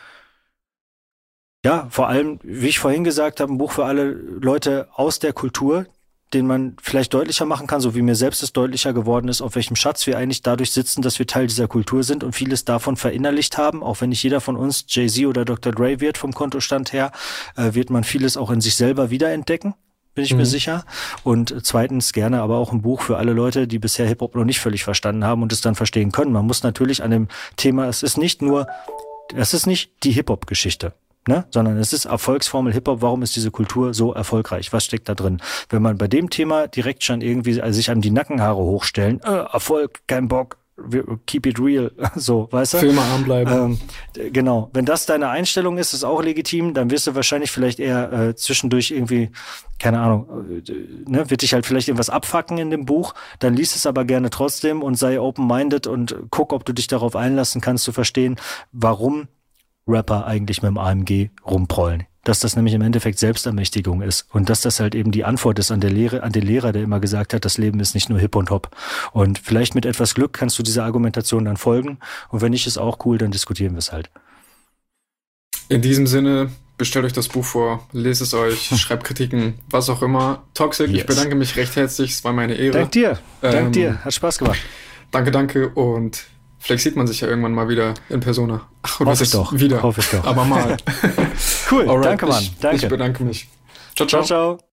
vor allem, wie ich vorhin gesagt habe, ein Buch für alle Leute aus der Kultur, den man vielleicht deutlicher machen kann, so wie mir selbst es deutlicher geworden ist, auf welchem Schatz wir eigentlich dadurch sitzen, dass wir Teil dieser Kultur sind und vieles davon verinnerlicht haben. Auch wenn nicht jeder von uns Jay-Z oder Dr. Dre wird vom Kontostand her, wird man vieles auch in sich selber wiederentdecken, bin ich mir sicher. Und zweitens gerne aber auch ein Buch für alle Leute, die bisher Hip-Hop noch nicht völlig verstanden haben und es dann verstehen können. Man muss natürlich an dem Thema, es ist nicht die Hip-Hop-Geschichte. Ne? Sondern es ist Erfolgsformel Hip-Hop, warum ist diese Kultur so erfolgreich? Was steckt da drin? Wenn man bei dem Thema direkt schon irgendwie sich einem die Nackenhaare hochstellen, Erfolg, kein Bock, keep it real, so, weißt du? Für immer arm bleiben. Genau, wenn das deine Einstellung ist, ist auch legitim, dann wirst du wahrscheinlich vielleicht eher zwischendurch irgendwie, keine Ahnung, wird dich halt vielleicht irgendwas abfacken in dem Buch, dann lies es aber gerne trotzdem und sei open-minded und guck, ob du dich darauf einlassen kannst, zu verstehen, warum Rapper eigentlich mit dem AMG rumprollen. Dass das nämlich im Endeffekt Selbstermächtigung ist und dass das halt eben die Antwort ist an den Lehrer, der immer gesagt hat, das Leben ist nicht nur Hip und Hop. Und vielleicht mit etwas Glück kannst du dieser Argumentation dann folgen und wenn nicht, ist auch cool, dann diskutieren wir es halt. In diesem Sinne, bestellt euch das Buch vor, lest es euch, schreibt Kritiken, was auch immer. Toxic, Ich bedanke mich recht herzlich, es war meine Ehre. Dank dir, hat Spaß gemacht. Danke und vielleicht sieht man sich ja irgendwann mal wieder in Persona. Hoffe ich doch. Wieder. Hoffe ich doch. Aber mal. Cool, Alright, danke Mann. Danke. Ich bedanke mich. Ciao, ciao.